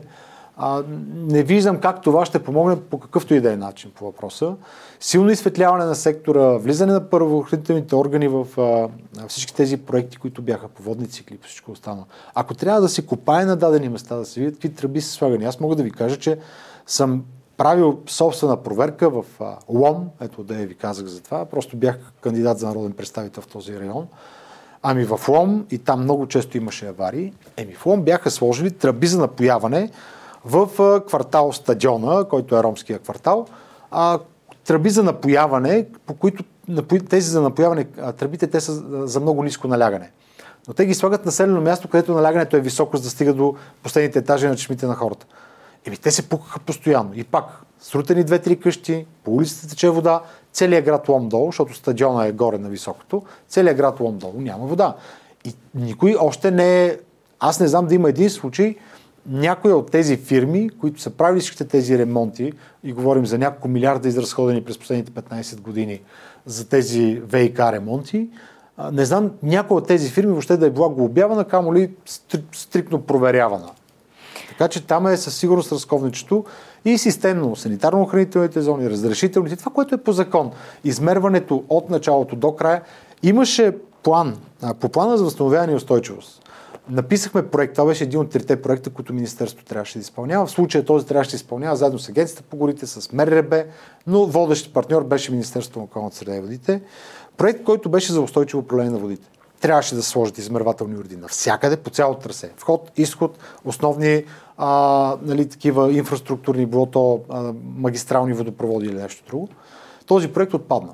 Не виждам как това ще помогне по какъвто и да е начин по въпроса. Силно изсветляване на сектора, влизане на правоохранителните органи в всички тези проекти, които бяха по водни цикли и всичко останало. Ако трябва да се копае на дадени места, да се видят какви тръби са слагани, аз мога да ви кажа, че съм правил собствена проверка в Лом, ето да я ви казах за това, просто бях кандидат за народен представител в този район. В Лом, и там много често имаше аварии, в Лом бяха сложили тръби за напояване в квартал Стадиона, който е ромския квартал, тръби за напояване, по които тези за напояване тръбите, те са за много ниско налягане. Но те ги слагат населено място, където налягането е високо, за да стига до последните етажи на чешмите на хората. Те се пукаха постоянно. И пак, срутени 2-3 къщи, по улицата тече вода, целият град Лом долу, защото стадиона е горе на високото, целият град Лом долу няма вода. И никой още не е... Аз не знам да има един случай, някои от тези фирми, които са правили всичките тези ремонти, и говорим за няколко милиарда изразходени през последните 15 години за тези ВиК ремонти, не знам някоя от тези фирми въобще да е била глобявана, камо ли стриктно проверявана. Така че там е със сигурност разковничето и системно санитарно-охранителните зони, разрешителните, това, което е по закон. Измерването от началото до края. Имаше план, по плана за възстановяване и устойчивост. Написахме проект, това беше един от 3 проекта, които Министерството трябваше да изпълнява. В случая този трябваше да изпълнява заедно с Агенцията по горите, с МРРБ, но водещ партньор беше Министерството на околната среда и водите. Проект, който беше за устойчиво управление на водите. Трябваше да сложат измервателни уреди навсякъде, по цялото трасе. Вход, изход, основни нали, такива инфраструктурни, било то магистрални водопроводи или нещо друго. Този проект отпадна.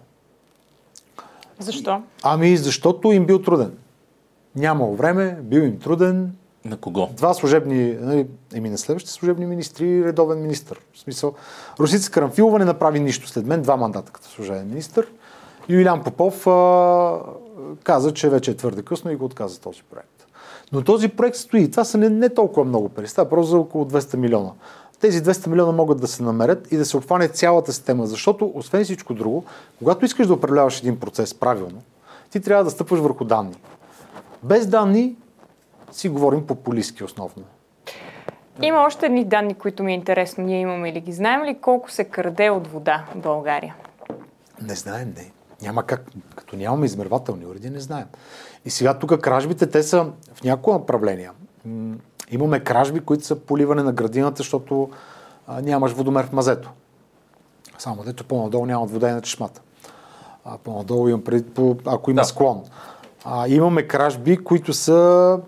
Защо? Ами, защото им бил труден. Нямало време, бил им труден. На кого? Два служебни, на следващите служебни министри и редовен министър. В смисъл, Росица Карамфилова не направи нищо след мен, 2 мандата като служебен министър. Юлиан Попов каза, че вече е твърде късно и го отказа този проект. Но този проект стои. Това са не толкова много пари. Става просто за около 200 милиона. Тези 200 милиона могат да се намерят и да се обхване цялата система, защото, освен всичко друго, когато искаш да управляваш един процес правилно, ти трябва да стъпваш върху данни. Без данни си говорим популистки основно. Има още едни данни, които ми е интересно. Ние имаме или ги знаем ли колко се краде от вода в България? Не знаем, не. Няма как. Като нямаме измервателни уреди, не знаем. И сега тук кражбите, те са в някои направления. Имаме кражби, които са поливане на градината, защото нямаш водомер в мазето. Само дето по-надолу нямат вода и на чешмата. По-надолу имам преди, ако има склон. Имаме кражби, които са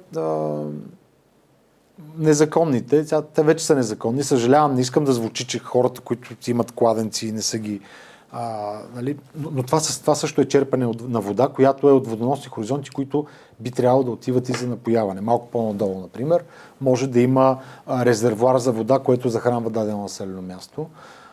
незаконните. Те вече са незаконни. Съжалявам, не искам да звучи, че хората, които имат кладенци, не са ги... нали? Но това също е черпане на вода, която е от водоносни хоризонти, които би трябвало да отиват и за напояване. Малко по-надолу, например, може да има резервоар за вода, което захранва дадено населено място.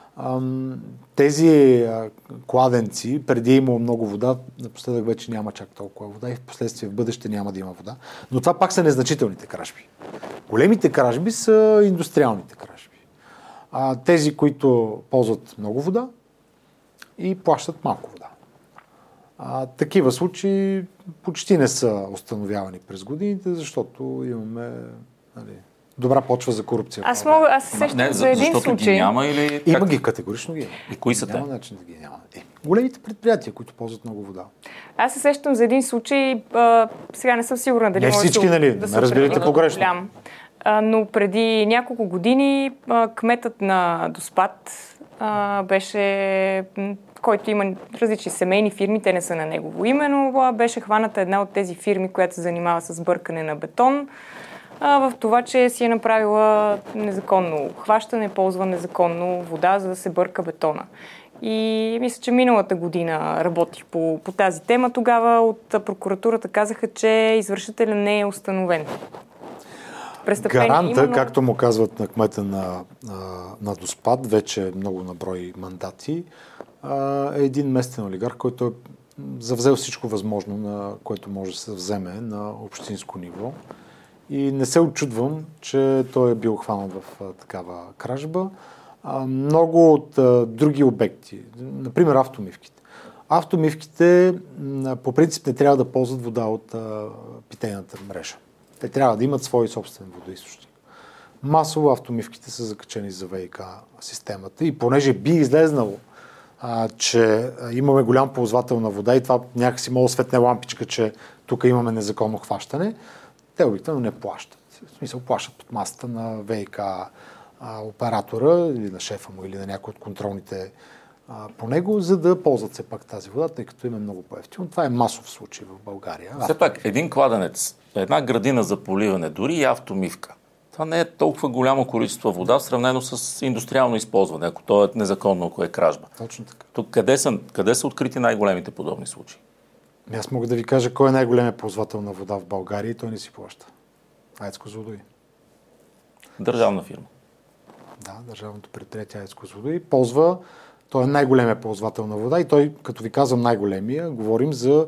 Тези кладенци, преди е имало много вода, напоследък вече няма чак толкова вода и в последствие в бъдеще няма да има вода. Но това пак са незначителните кражби. Големите кражби са индустриалните кражби. Тези, които ползват много вода и плащат малко вода. Такива случаи почти не са установявани през годините, защото имаме... добра почва за корупция. Аз се сещам за един случай. Ги няма или... Има ги, категорично ги има. И кои са те? Няма начин да ги няма. Големите предприятия, които ползват много вода. Аз се сещам за един случай, сега не съм сигурна дали не може всички, да се разберете погрешно. Но преди няколко години кметът на Доспат беше, който има различни семейни фирми, те не са на негово име, но беше хваната една от тези фирми, която се занимава с бъркане на бетон, в това, че си е направила незаконно хващане, ползва незаконно вода, за да се бърка бетона. И мисля, че миналата година работих по тази тема. Тогава от прокуратурата казаха, че извършителя не е установен. Гаранта, както му казват на кмета на Доспат, вече много наброй мандати, е един местен олигарх, който е завзел всичко възможно, на което може да се вземе на общинско ниво. И не се очудвам, че той е бил хванат в такава кражба. Много от други обекти, например автомивките. Автомивките по принцип не трябва да ползват вода от питейната мрежа. Те трябва да имат свой собствен водоизточник. Масово автомивките са закачени за ВиК системата и понеже би излезнало, че имаме голям ползвател на вода и това някакси може да светне лампичка, че тук имаме незаконно хващане, те обикновено не плащат. В смисъл, плащат под масата на ВиК оператора или на шефа му, или на някой от контролните по него, за да ползват все пак тази вода, тъй като им е много по-евтино. Това е масов случай в България. Все пак, един кладенец, една градина за поливане, дори и автомивка. Това не е толкова голямо количество вода, сравнено с индустриално използване, ако то е незаконно, ако е кражба. Точно така. Тук къде са открити най-големите подобни случаи? Аз мога да ви кажа кой е най-големият ползвател на вода в България и той не си плаща. АЕЦ Козлодуй. Държавна фирма. Да, държавното предприятие АЕЦ Козлодуй ползва. Той е най-големият ползвател на вода и той, като ви казвам най-големия, говорим за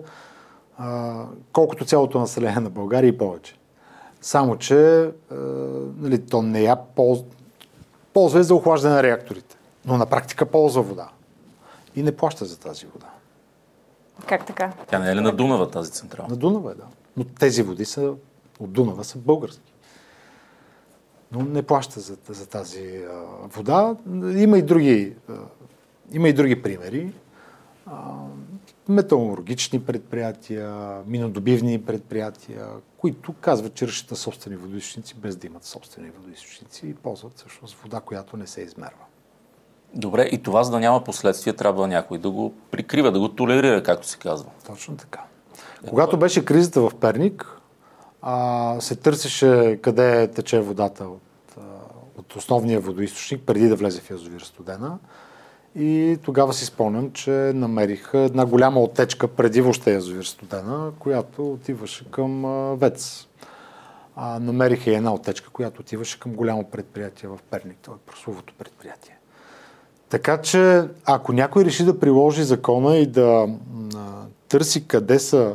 колкото цялото население на България и повече. Само, че то не я ползва за охлаждане на реакторите, но на практика ползва вода и не плаща за тази вода. Как така? Тя не е ли на Дунава тази централа? На Дунава е, да. Но тези води са от Дунава, са български. Но не плаща за тази вода. Има и други примери. Металургични предприятия, минодобивни предприятия, които казват, че разчитат собствени водоизточници, без да имат собствени водоизточници и ползват всъщност вода, която не се измерва. Добре, и това, за да няма последствия, трябва някой да го прикрива, да го толерира, както се казва. Точно така. Когато беше кризата в Перник, се търсеше къде тече водата от основния водоизточник, преди да влезе в язовир Студена. И тогава си спомням, че намериха една голяма отечка преди въобще язовир Студена, която отиваше към ВЕЦ. Намериха и една отечка, която отиваше към голямо предприятие в Перник, това е прословото предприятие. Така че, ако някой реши да приложи закона и да търси къде са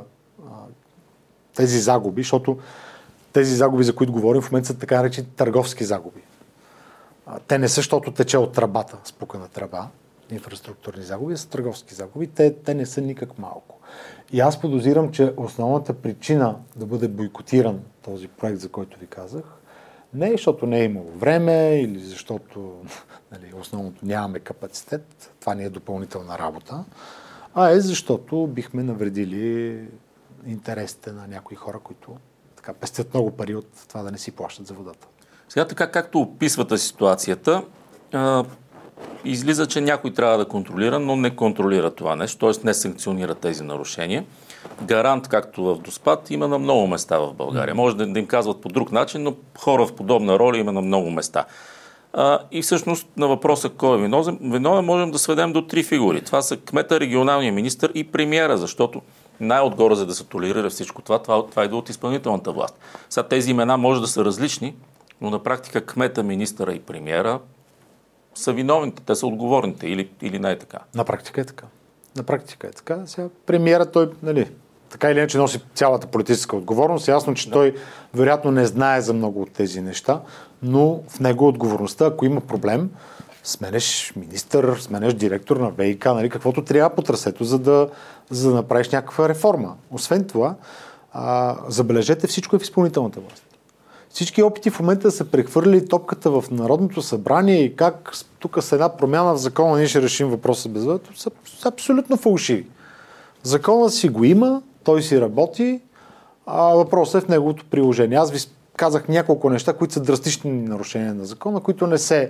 тези загуби, защото тези загуби, за които говорим, в момента са така наречени търговски загуби. Те не са, защото тече от тръбата, спукана тръба, инфраструктурни загуби, са търговски загуби. Те не са никак малко. И аз подозирам, че основната причина да бъде бойкотиран този проект, за който ви казах, не е, защото не е имало време или защото основното нямаме капацитет, това ни е допълнителна работа, а е защото бихме навредили интересите на някои хора, които така пестят много пари от това да не си плащат за водата. Сега така, както описвате ситуацията, излиза, че някой трябва да контролира, но не контролира това нещо, т.е. не санкционира тези нарушения. Гарант, както в Доспат, има на много места в България. Може да им казват по друг начин, но хора в подобна роля има на много места. И всъщност на въпроса кой е виновен, можем да сведем до 3 фигури. Това са кмета, регионалния министър и премиера, защото най-отгоре, за да се толерира всичко това идва от изпълнителната власт. Сега тези имена може да са различни, но на практика кмета, министъра и премиера са виновните, те са отговорните или не е така? На практика е така. Сега премиера той, така или иначе носи цялата политическа отговорност. Ясно, че той вероятно не знае за много от тези неща, но в него отговорността, ако има проблем, сменеш министър, сменеш директор на ВИК, каквото трябва по трасето, за да направиш някаква реформа. Освен това, забележете, всичко е в изпълнителната власт. Всички опити в момента да се прехвърли топката в Народното събрание и как тук с една промяна в закона ние ще решим въпроса без водата, са абсолютно фалшиви. Законът си го има, той си работи, въпросът е в неговото приложение. Аз ви казах няколко неща, които са драстични нарушения на закона, които не се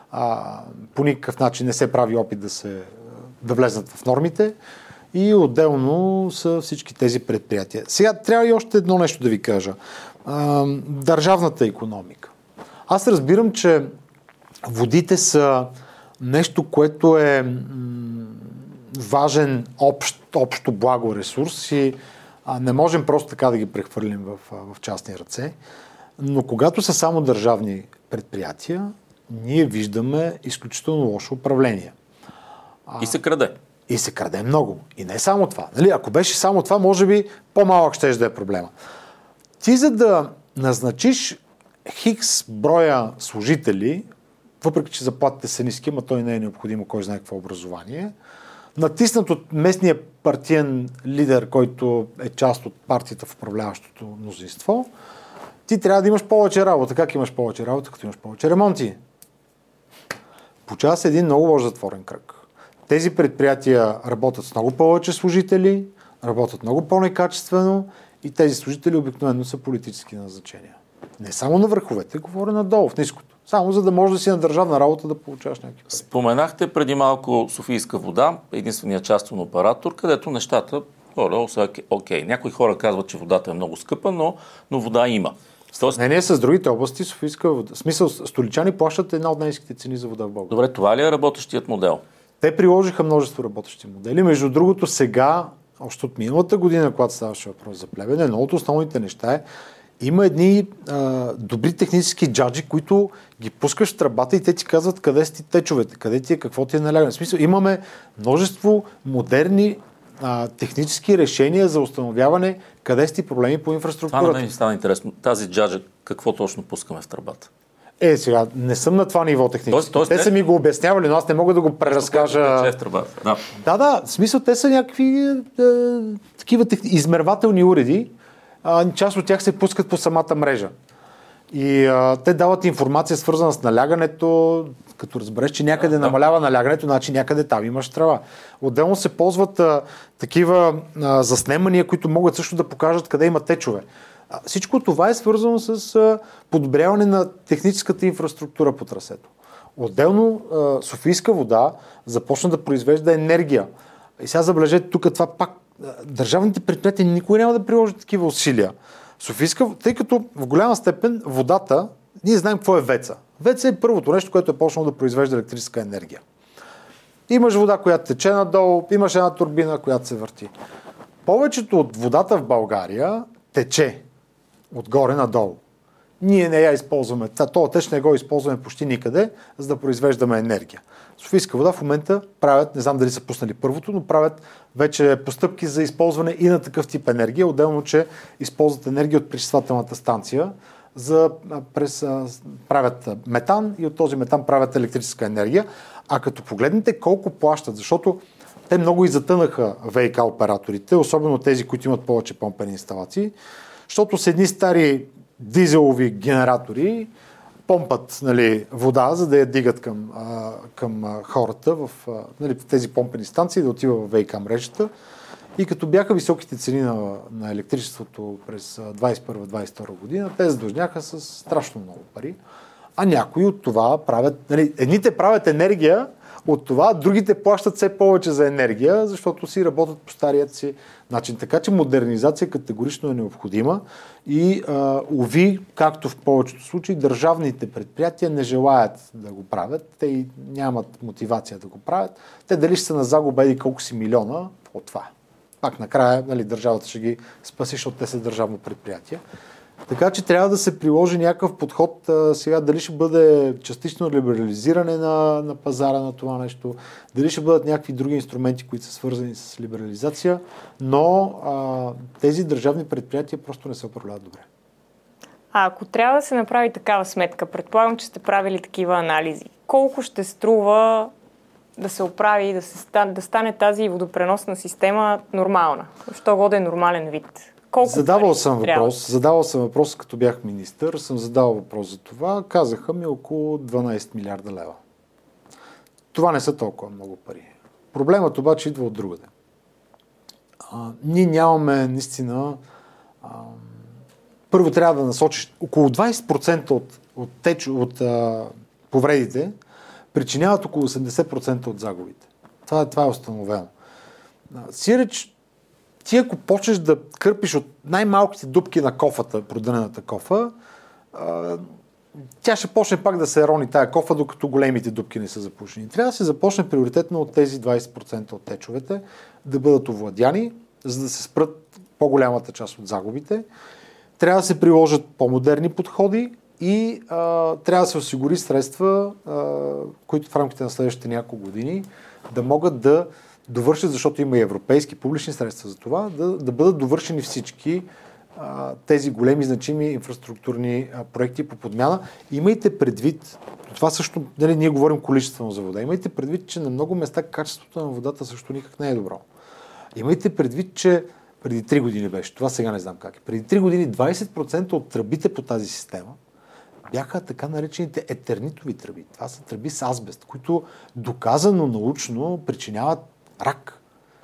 по никакъв начин не се прави опит да влезнат в нормите и отделно са всички тези предприятия. Сега трябва и още едно нещо да ви кажа. Държавната икономика. Аз разбирам, че водите са нещо, което е важен общо благо ресурс и не можем просто така да ги прехвърлим в частни ръце. Но когато са само държавни предприятия, ние виждаме изключително лошо управление. И се краде. И се краде много. И не само това. Ако беше само това, може би по-малък щеше да е проблема. Ти за да назначиш хикс броя служители, въпреки че заплатите са ниски, но той не е необходимо кой знае какво образование, натиснат от местния партиен лидер, който е част от партията в управляващото мнозинство, ти трябва да имаш повече работа. Как имаш повече работа, като имаш повече ремонти? Получава се един много лош затворен кръг. Тези предприятия работят с много повече служители, работят много по-некачествено и тези служители обикновено са политически назначения. Не само на върховете, говоря надолу, в ниското. Само за да може да си на държавна работа да получаваш някакви пари. Споменахте преди малко Софийска вода, единствения частен оператор, където нещата са окей. Някои хора казват, че водата е много скъпа, но вода има. Не с другите области, Софийска вода. В смисъл, столичани плащат една от най-ниските цени за вода в България. Добре, това ли е работещият модел? Те приложиха множество работещи модели. Между другото, сега, още от миналата година, когато ставаше въпрос за Плевен, едно от основните неща е, има едни добри технически джаджи, които ги пускаш в тръбата и те ти казват къде са ти течовете, къде ти е, какво ти е налягане. В смисъл, имаме множество модерни технически решения за установяване къде са ти проблеми по инфраструктурата. Това на мен стана интересно. Тази джаджа, какво точно пускаме в тръбата? Сега, не съм на това ниво технически. Те са ми го обяснявали, но аз не мога да го преразкажа. Да, в смисъл, те са някакви такива измервателни уреди. Част от тях се пускат по самата мрежа. И те дават информация, свързана с налягането, като разбереш, че някъде намалява налягането, значи някъде там имаш трава. Отделно се ползват такива заснемания, които могат също да покажат къде има течове. Всичко това е свързано с подобряване на техническата инфраструктура по трасето. Отделно Софийска вода започна да произвежда енергия. И сега забележете, тук това пак държавните предприятия никой няма да приложат такива усилия. Софийска, тъй като в голяма степен водата, ние знаем какво е ВЕЦа. ВЕЦ е първото нещо, което е почнало да произвежда електрическа енергия. Имаш вода, която тече надолу, имаш една турбина, която се върти. Повечето от водата в България тече отгоре надолу. Ние не я използваме. Това теч не го използваме почти никъде, за да произвеждаме енергия. Софийска вода в момента правят, не знам дали са пуснали първото, но правят вече постъпки за използване и на такъв тип енергия. Отделно, че използват енергия от пречиствателната станция, правят метан и от този метан правят електрическа енергия. А като погледнете колко плащат, защото те много и затънаха ВиК операторите, особено тези, които имат повече помпени инсталации, защото с едни стари дизелови генератори помпат, нали, вода, за да я дигат към хората в тези помпени станции, да отива в ВиК мрежата. И като бяха високите цени на електричеството през 2021-2022 година, те задължняха с страшно много пари. А някои от това правят, нали, едните правят енергия от това, другите плащат все повече за енергия, защото си работят по старият си начин. Така че модернизация категорично е необходима и уви, както в повечето случаи, държавните предприятия не желаят да го правят. Те и нямат мотивация да го правят. Те дали ще са на загуба еди колко си милиона от това. Пак накрая, нали, държавата ще ги спаси, защото те са държавно предприятие. Така че трябва да се приложи някакъв подход сега, дали ще бъде частично либерализиране на пазара на това нещо, дали ще бъдат някакви други инструменти, които са свързани с либерализация, но тези държавни предприятия просто не се управляват добре. А ако трябва да се направи такава сметка, предполагам, че сте правили такива анализи, колко ще струва да се оправи, да стане тази водопреносна система нормална? Що годе е нормален вид? Задавал съм въпрос, като бях министър, съм задавал въпрос за това. Казаха ми около 12 милиарда лева. Това не са толкова много пари. Проблемът обаче идва от другаде. Ние нямаме наистина... Първо трябва да насочиш около 20% от повредите причиняват около 80% от загубите. Това е установено. Сиреч, ти ако почнеш да кърпиш от най-малките дупки на кофата, продънената кофа, тя ще почне пак да се рони тая кофа, докато големите дупки не са запушени. Трябва да се започне приоритетно от тези 20% от течовете да бъдат овладяни, за да се спрат по-голямата част от загубите. Трябва да се приложат по-модерни подходи и трябва да се осигури средства, които в рамките на следващите няколко години да могат да довършат, защото има и европейски публични средства за това, да бъдат довършени всички тези големи значими инфраструктурни проекти по подмяна. Имайте предвид, това също, нали, ние говорим количествено за вода, имайте предвид, че на много места качеството на водата също никак не е добро. Имайте предвид, че преди 3 години беше, това сега не знам как е, преди 3 години 20% от тръбите по тази система бяха така наречените етернитови тръби. Това са тръби с азбест, които доказано научно причиняват рак.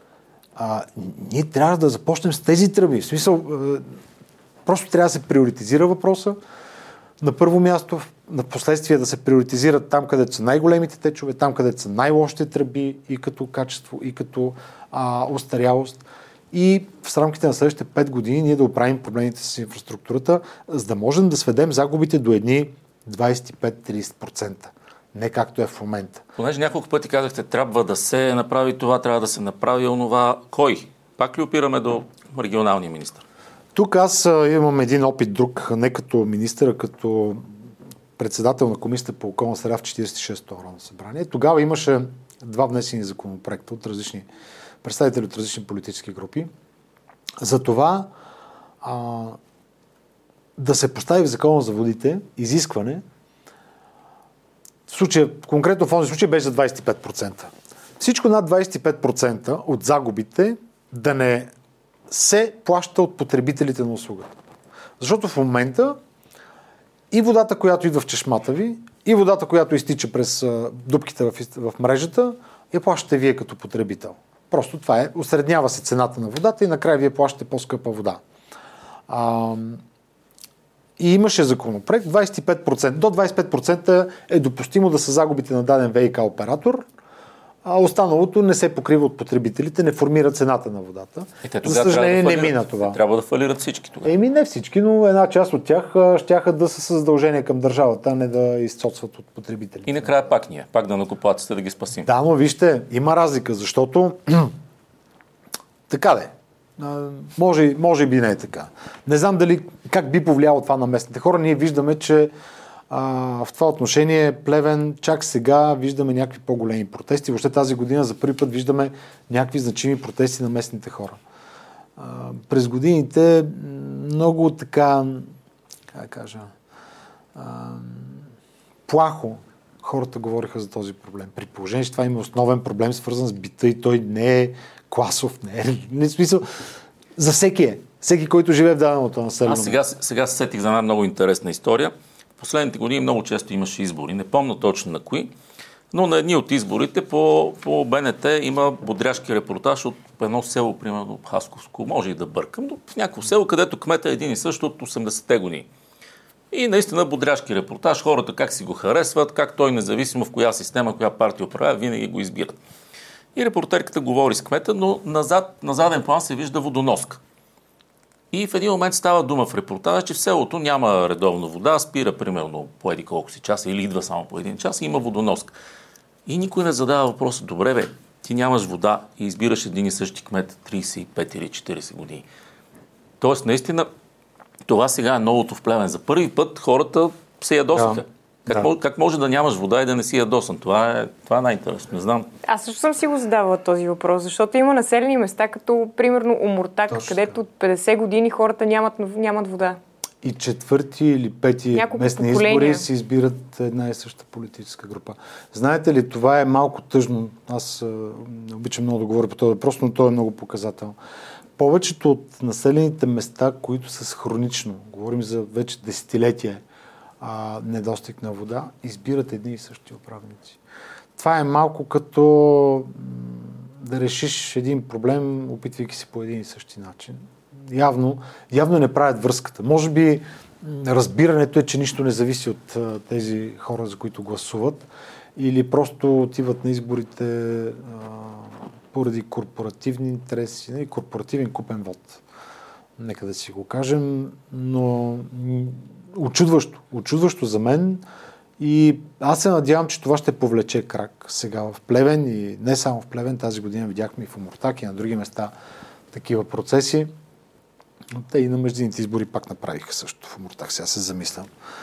Ние трябва да започнем с тези тръби. В смисъл, просто трябва да се приоритизира въпроса. На първо място, на последствие да се приоритизират там, където са най-големите течове, там, където са най-лошите тръби и като качество, и като остарялост. И в рамките на следващите 5 години ние да оправим проблемите с инфраструктурата, за да можем да сведем загубите до едни 25-30%. Не както е в момента. Понеже няколко пъти казахте, трябва да се направи това, трябва да се направи онова. Кой? Пак ли опираме до регионалния министър? Тук аз имам един опит друг, не като министър, а като председател на Комисията по околна среда в 46-то Народно събрание. Тогава имаше 2 внесени законопроекта от различни представители от различни политически групи. За това да се постави в Закона за водите изискване, в случая, конкретно в този случай беше за 25%. Всичко над 25% от загубите да не се плаща от потребителите на услугата. Защото в момента и водата, която идва в чешмата ви, и водата, която изтича през дупките в мрежата, я плащате вие като потребител. Просто това е, усреднява се цената на водата и накрая вие плащате по-скъпа вода. И имаше законопроект, 25%, до 25% е допустимо да са загубите на даден ВиК оператор, а останалото не се покрива от потребителите, не формира цената на водата. За съжаление не мина това. Трябва да фалират всички тогава. Не всички, но една част от тях щяха да са със задължение към държавата, а не да изцоцват от потребителите. И накрая пак ние, пак данъкоплатците да ги спасим. Да, но вижте, има разлика, защото така де. Може би не е така. Не знам дали как би повлияло това на местните хора. Ние виждаме, че в това отношение Плевен чак сега виждаме някакви по-големи протести. Въобще тази година за първи път виждаме някакви значими протести на местните хора. През годините много така, как да кажа, плахо хората говориха за този проблем. При положение, че това има основен проблем, свързан с бита и той не е класов, не е смисъл. За всеки е. Всеки, който живее в даденото населено. Аз сега се сетих за една много интересна история. В последните години много често имаше избори. Не помня точно на кои, но на едни от изборите по БНТ има бодряшки репортаж от едно село, примерно Хасковско, може и да бъркам, но в някакво село, където кмета е един и също от 80-те години. И наистина бодряшки репортаж, хората как си го харесват, как той независимо в коя система, коя партия управлява, винаги го избират. И репортерката говори с кмета, но на заден план се вижда водоноска. И в един момент става дума в репортажа, че в селото няма редовно вода, спира примерно по еди колко си часа или идва само по един час и има водоноска. И никой не задава въпроса, добре бе, ти нямаш вода и избираш един и същи кмет 35 или 40 години. Тоест, наистина, това сега е новото в Плевен. За първи път хората се ядосаха. Как може да нямаш вода и да не си ядосан? Това е най-интересно. Не знам. Аз също съм си го задавала този въпрос, защото има населени места, като примерно Омуртак, където от 50 години хората нямат вода. И четвърти или пети местни избори си избират една и съща политическа група. Знаете ли, това е малко тъжно. Аз не обичам много да говоря по този въпрос, но то е много показател. Повечето от населените места, които са хронично, говорим за вече десетилетия, недостиг на вода, избират едни и същи управници. Това е малко като да решиш един проблем, опитвайки се по един и същи начин. Явно не правят връзката. Може би разбирането е, че нищо не зависи от тези хора, за които гласуват, или просто отиват на изборите поради корпоративни интереси, корпоративен купен вод. Нека да си го кажем, но очудващо за мен и аз се надявам, че това ще повлече крак сега в Плевен и не само в Плевен, тази година видяхме и в Омуртак и на други места такива процеси. Но те и на междинните избори пак направиха също в Омуртак, сега се замислям.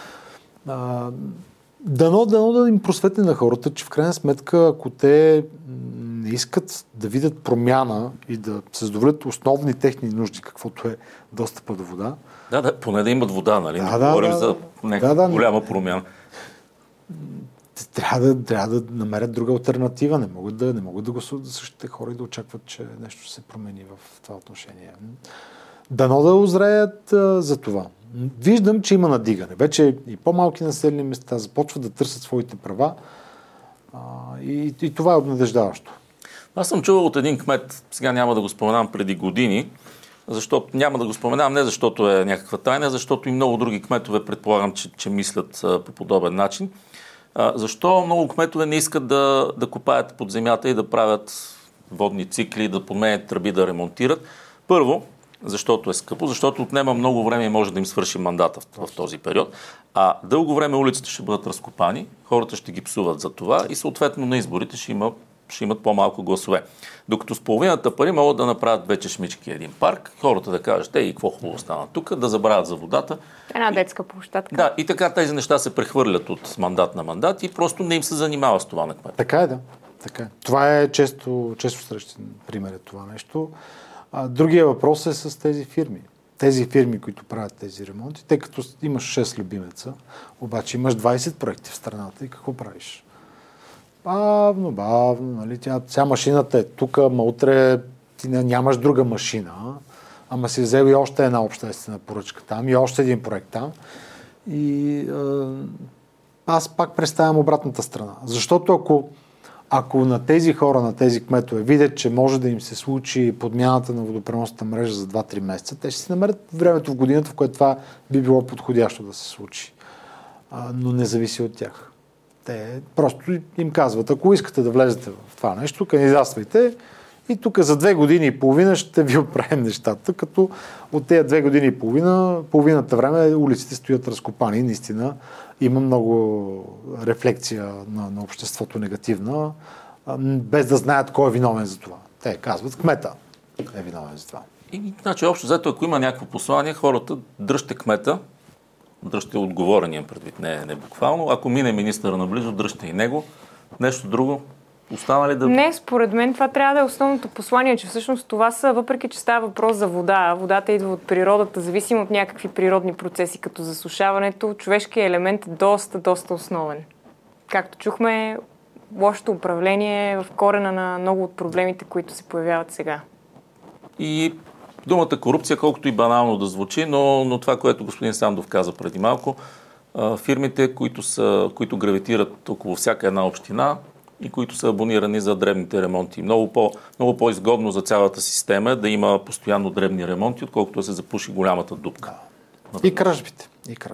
Дано да им просветне на хората, че в крайна сметка, ако те не искат да видят промяна и да се задоволят основни техни нужди, каквото е достъпа до вода. Да, поне да имат вода, нали? Говорим за голяма промяна. Трябва да намерят друга алтернатива. Не могат да гласуват за същите хора и да очакват, че нещо ще се промени в това отношение. Дано да озреят за това. Виждам, че има надигане. Вече и по-малки населени места започват да търсят своите права и това е обнадеждаващо. Аз съм чувал от един кмет, сега няма да го споменам преди години, защото няма да го споменам не защото е някаква тайна, защото и много други кметове предполагам, че мислят по подобен начин. Защо много кметове не искат да копаят под земята и да правят водни цикли, да подменят тръби, да ремонтират? Първо, защото е скъпо, защото отнема много време и може да им свърши мандата в този период. А дълго време улиците ще бъдат разкопани, хората ще ги псуват за това и съответно на изборите ще имат по-малко гласове. Докато с половината пари могат да направят две чешмички един парк, хората да кажат, и какво хубаво стана тук, да забравят за водата. Една детска площадка. Да, и така тези неща се прехвърлят от мандат на мандат и просто не им се занимава с това на кмет. Така е, да. Така е. Това е често срещан пример е това нещо. Другия въпрос е с тези фирми. Тези фирми, които правят тези ремонти, тъй като имаш 6 любимеца, обаче имаш 20 проекти в страната и какво правиш? Бавно, нали? Тя машината е тук, ама утре ти нямаш друга машина, ама си взел и още една обществена поръчка там и още един проект там. И аз пак представям обратната страна. Защото ако на тези хора, на тези кметове видят, че може да им се случи подмяната на водопреносната мрежа за 2-3 месеца, те ще си намерят времето в годината, в което това би било подходящо да се случи. Но не зависи от тях. Те просто им казват, ако искате да влезете в това нещо, кандидатствайте и тук за 2 години и половина ще ви оправим нещата, като от тези 2 години и половина, половината време улиците стоят разкопани. Наистина има много рефлекция на обществото негативна, без да знаят кой е виновен за това. Те казват, кмета е виновен за това. И, значи, общо взето, ако има някакво послание, хората дръжте кмета, дръжте отговорения предвид, не буквално. Ако мине министъра наблизо, дръжте и него. Нещо друго остана ли да... Не, според мен това трябва да е основното послание, че всъщност това са, въпреки че става въпрос за вода, водата идва от природата, зависимо от някакви природни процеси, като засушаването, човешкият елемент е доста основен. Както чухме, лошото управление е в корена на много от проблемите, които се появяват сега. И думата корупция, колкото и банално да звучи, но това, което господин Сандов каза преди малко, фирмите, които гравитират около всяка една община и които са абонирани за дребните ремонти. Много по-изгодно за цялата система е да има постоянно дребни ремонти, отколкото да се запуши голямата дупка. И кражбите.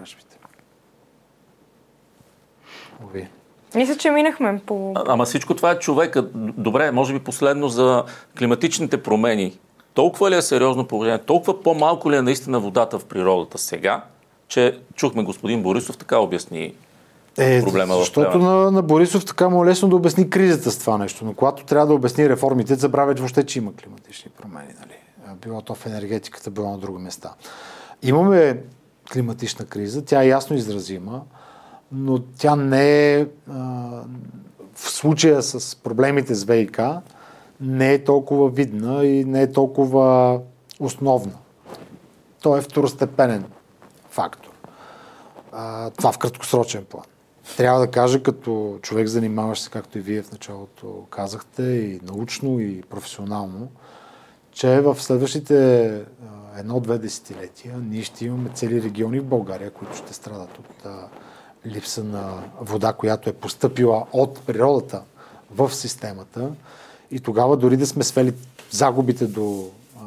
Мисля, че минахме по... Ама всичко това е човека. Добре, може би последно за климатичните промени. Толкова ли е сериозно положение? Толкова по-малко ли е наистина водата в природата сега, че чухме господин Борисов така обясни проблема в защото на Борисов така му е лесно да обясни кризата с това нещо, но когато трябва да обясни реформите, забравят въобще, че има климатични промени. Нали? Било то в енергетиката, било на други места. Имаме климатична криза, тя е ясно изразима, но тя не е в случая с проблемите с ВиК не е толкова видна и не е толкова основна. Той е второстепенен фактор. Това в краткосрочен план. Трябва да кажа, като човек, занимаващ се, както и вие в началото казахте, и научно, и професионално, че в следващите 1-2 десетилетия ние ще имаме цели региони в България, които ще страдат от липса на вода, която е постъпила от природата в системата. И тогава дори да сме свели загубите до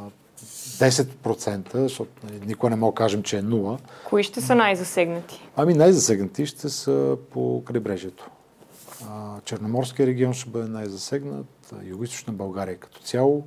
10%, защото никога не мога да кажем, че е 0. Кои ще са най-засегнати? Най-засегнати ще са по крайбрежието. Черноморския регион ще бъде най-засегнат, Югоизточна България като цяло.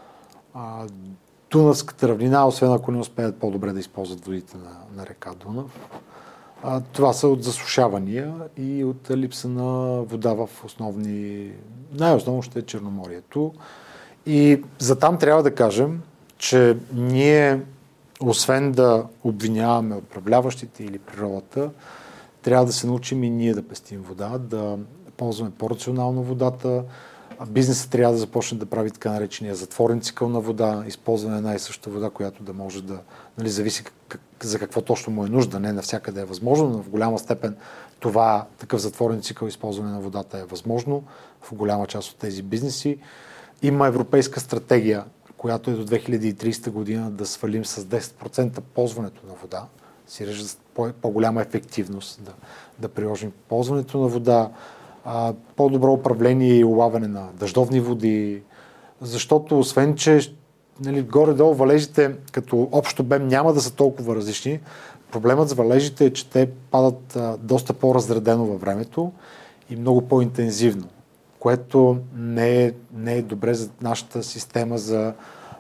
Дунавската равнина, освен ако не успеят по-добре да използват водите на река Дунав. Това са от засушавания и от липса на вода в най-основно ще е Черноморието. И за там трябва да кажем, че ние, освен да обвиняваме управляващите или природата, трябва да се научим и ние да пестим вода, да ползваме по-рационално водата. Бизнесът трябва да започне да прави така наречения затворен цикъл на вода, използване на една и съща вода, която да може да, зависи за какво точно му е нужда. Не навсякъде е възможно, но в голяма степен такъв затворен цикъл използване на водата е възможно в голяма част от тези бизнеси. Има европейска стратегия, която е до 2030 година да свалим с 10% ползването на вода, си режа по-голяма ефективност да приложим ползването на вода, по-добро управление и улавяне на дъждовни води, защото освен, че горе-долу валежите като общо обем няма да са толкова различни, проблемът с валежите е, че те падат доста по-разредено във времето и много по-интензивно, което не е добре за нашата система за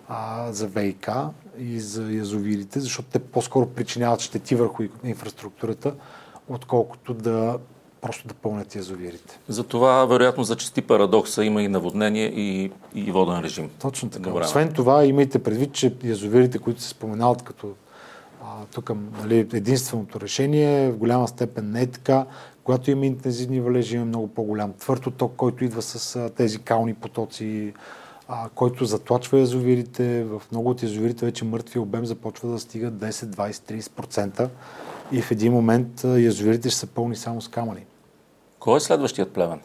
ВиК и за язовирите, защото те по-скоро причиняват щети върху инфраструктурата, отколкото просто да пълнят язовирите. Затова, вероятно, зачести парадокса има и наводнение и воден режим. Точно така. Освен това, имайте предвид, че язовирите, които се споменават като тук единственото решение, в голяма степен не е така. Когато има интензивни валежи, има много по-голям твърдоток, който идва с тези кални потоци, който затлачва язовирите. В много от язовирите вече мъртвия обем започва да стига 10, 20, 30% и в един момент язовирите ще са пълни само с камъни. Кой е следващият Плевен?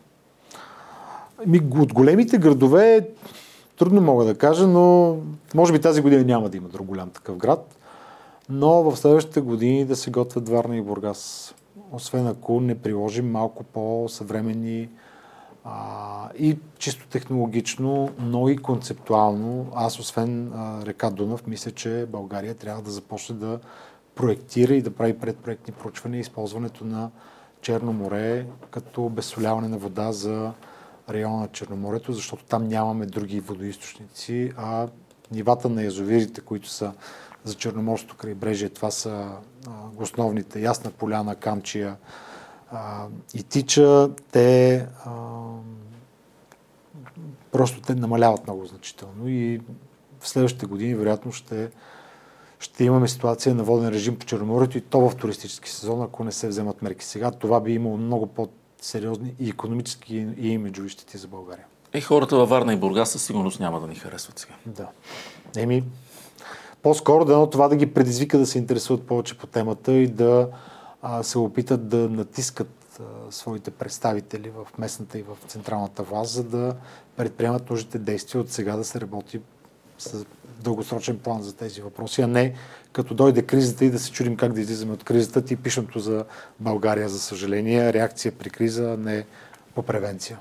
От големите градове трудно мога да кажа, но може би тази година няма да има друг голям такъв град, но в следващите години да се готвят Варна и Бургас. Освен ако не приложим малко по-съвременни и чисто технологично, но и концептуално. Аз, освен река Дунав, мисля, че България трябва да започне да проектира и да прави предпроектни проучвания използването на Черно море като обезсоляване на вода за района на Черноморието, защото там нямаме други водоизточници, а нивата на язовирите, които са за Черноморското крайбрежие, това са основните Ясна поляна, Камчия и Тича, те просто те намаляват много значително и в следващите години вероятно ще имаме ситуация на воден режим по Черноморието и то в туристически сезон, ако не се вземат мерки сега. Това би имало много по-сериозни и икономически и имиджови щети за България. Хората във Варна и Бургас със сигурност няма да ни харесват сега. Да. По-скоро дано това да ги предизвика да се интересуват повече по темата и да се опитат да натискат своите представители в местната и в централната власт, за да предприемат нужните действия от сега да се работи с дългосрочен план за тези въпроси, а не като дойде кризата и да се чудим как да излизаме от кризата. Типичното за България, за съжаление, реакция при криза, а не по превенция.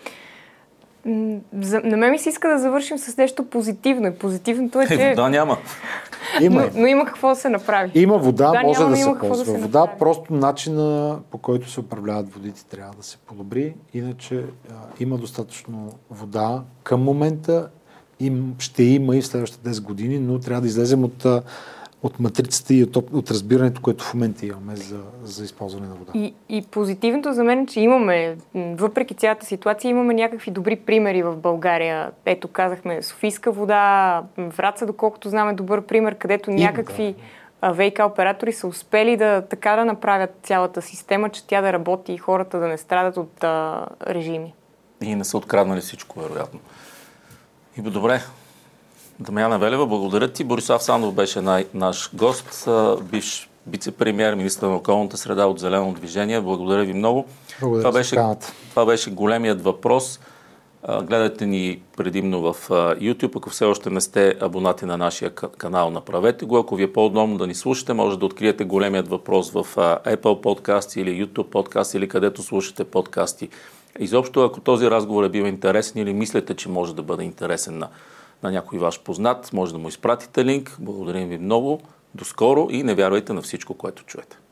На мен ми се иска да завършим с нещо позитивно. И позитивното е, че... Вода няма. Но има какво да се направи. Има вода, може няма, да се ползва. Да вода, направи. Просто начина, по който се управляват водите, трябва да се подобри. Иначе има достатъчно вода към момента. Ще има и в следващите 10 години, но трябва да излезем от матрицата и от разбирането, което в момента имаме за използване на вода. И позитивното за мен е, че имаме, въпреки цялата ситуация, имаме някакви добри примери в България. Ето, казахме, Софийска вода, Враца, доколкото знаме, добър пример, където някакви ВиК оператори са успели така да направят цялата система, че тя да работи и хората да не страдат от режими. И не са откраднали всичко, вероятно. И добре. Дамяна Велева, благодаря ти. Борислав Сандов беше наш гост, бивш вице-премиер, министър на околната среда от Зелено движение. Благодаря ви много. Това беше големият въпрос. Гледайте ни предимно в YouTube. Ако все още не сте абонати на нашия канал, направете го. Ако ви е по-удобно да ни слушате, може да откриете големият въпрос в Apple Podcast или YouTube Podcast или където слушате подкасти. Изобщо, ако този разговор е бил интересен или мислите, че може да бъде интересен на някой ваш познат, може да му изпратите линк. Благодарим ви много. До скоро и не вярвайте на всичко, което чуете.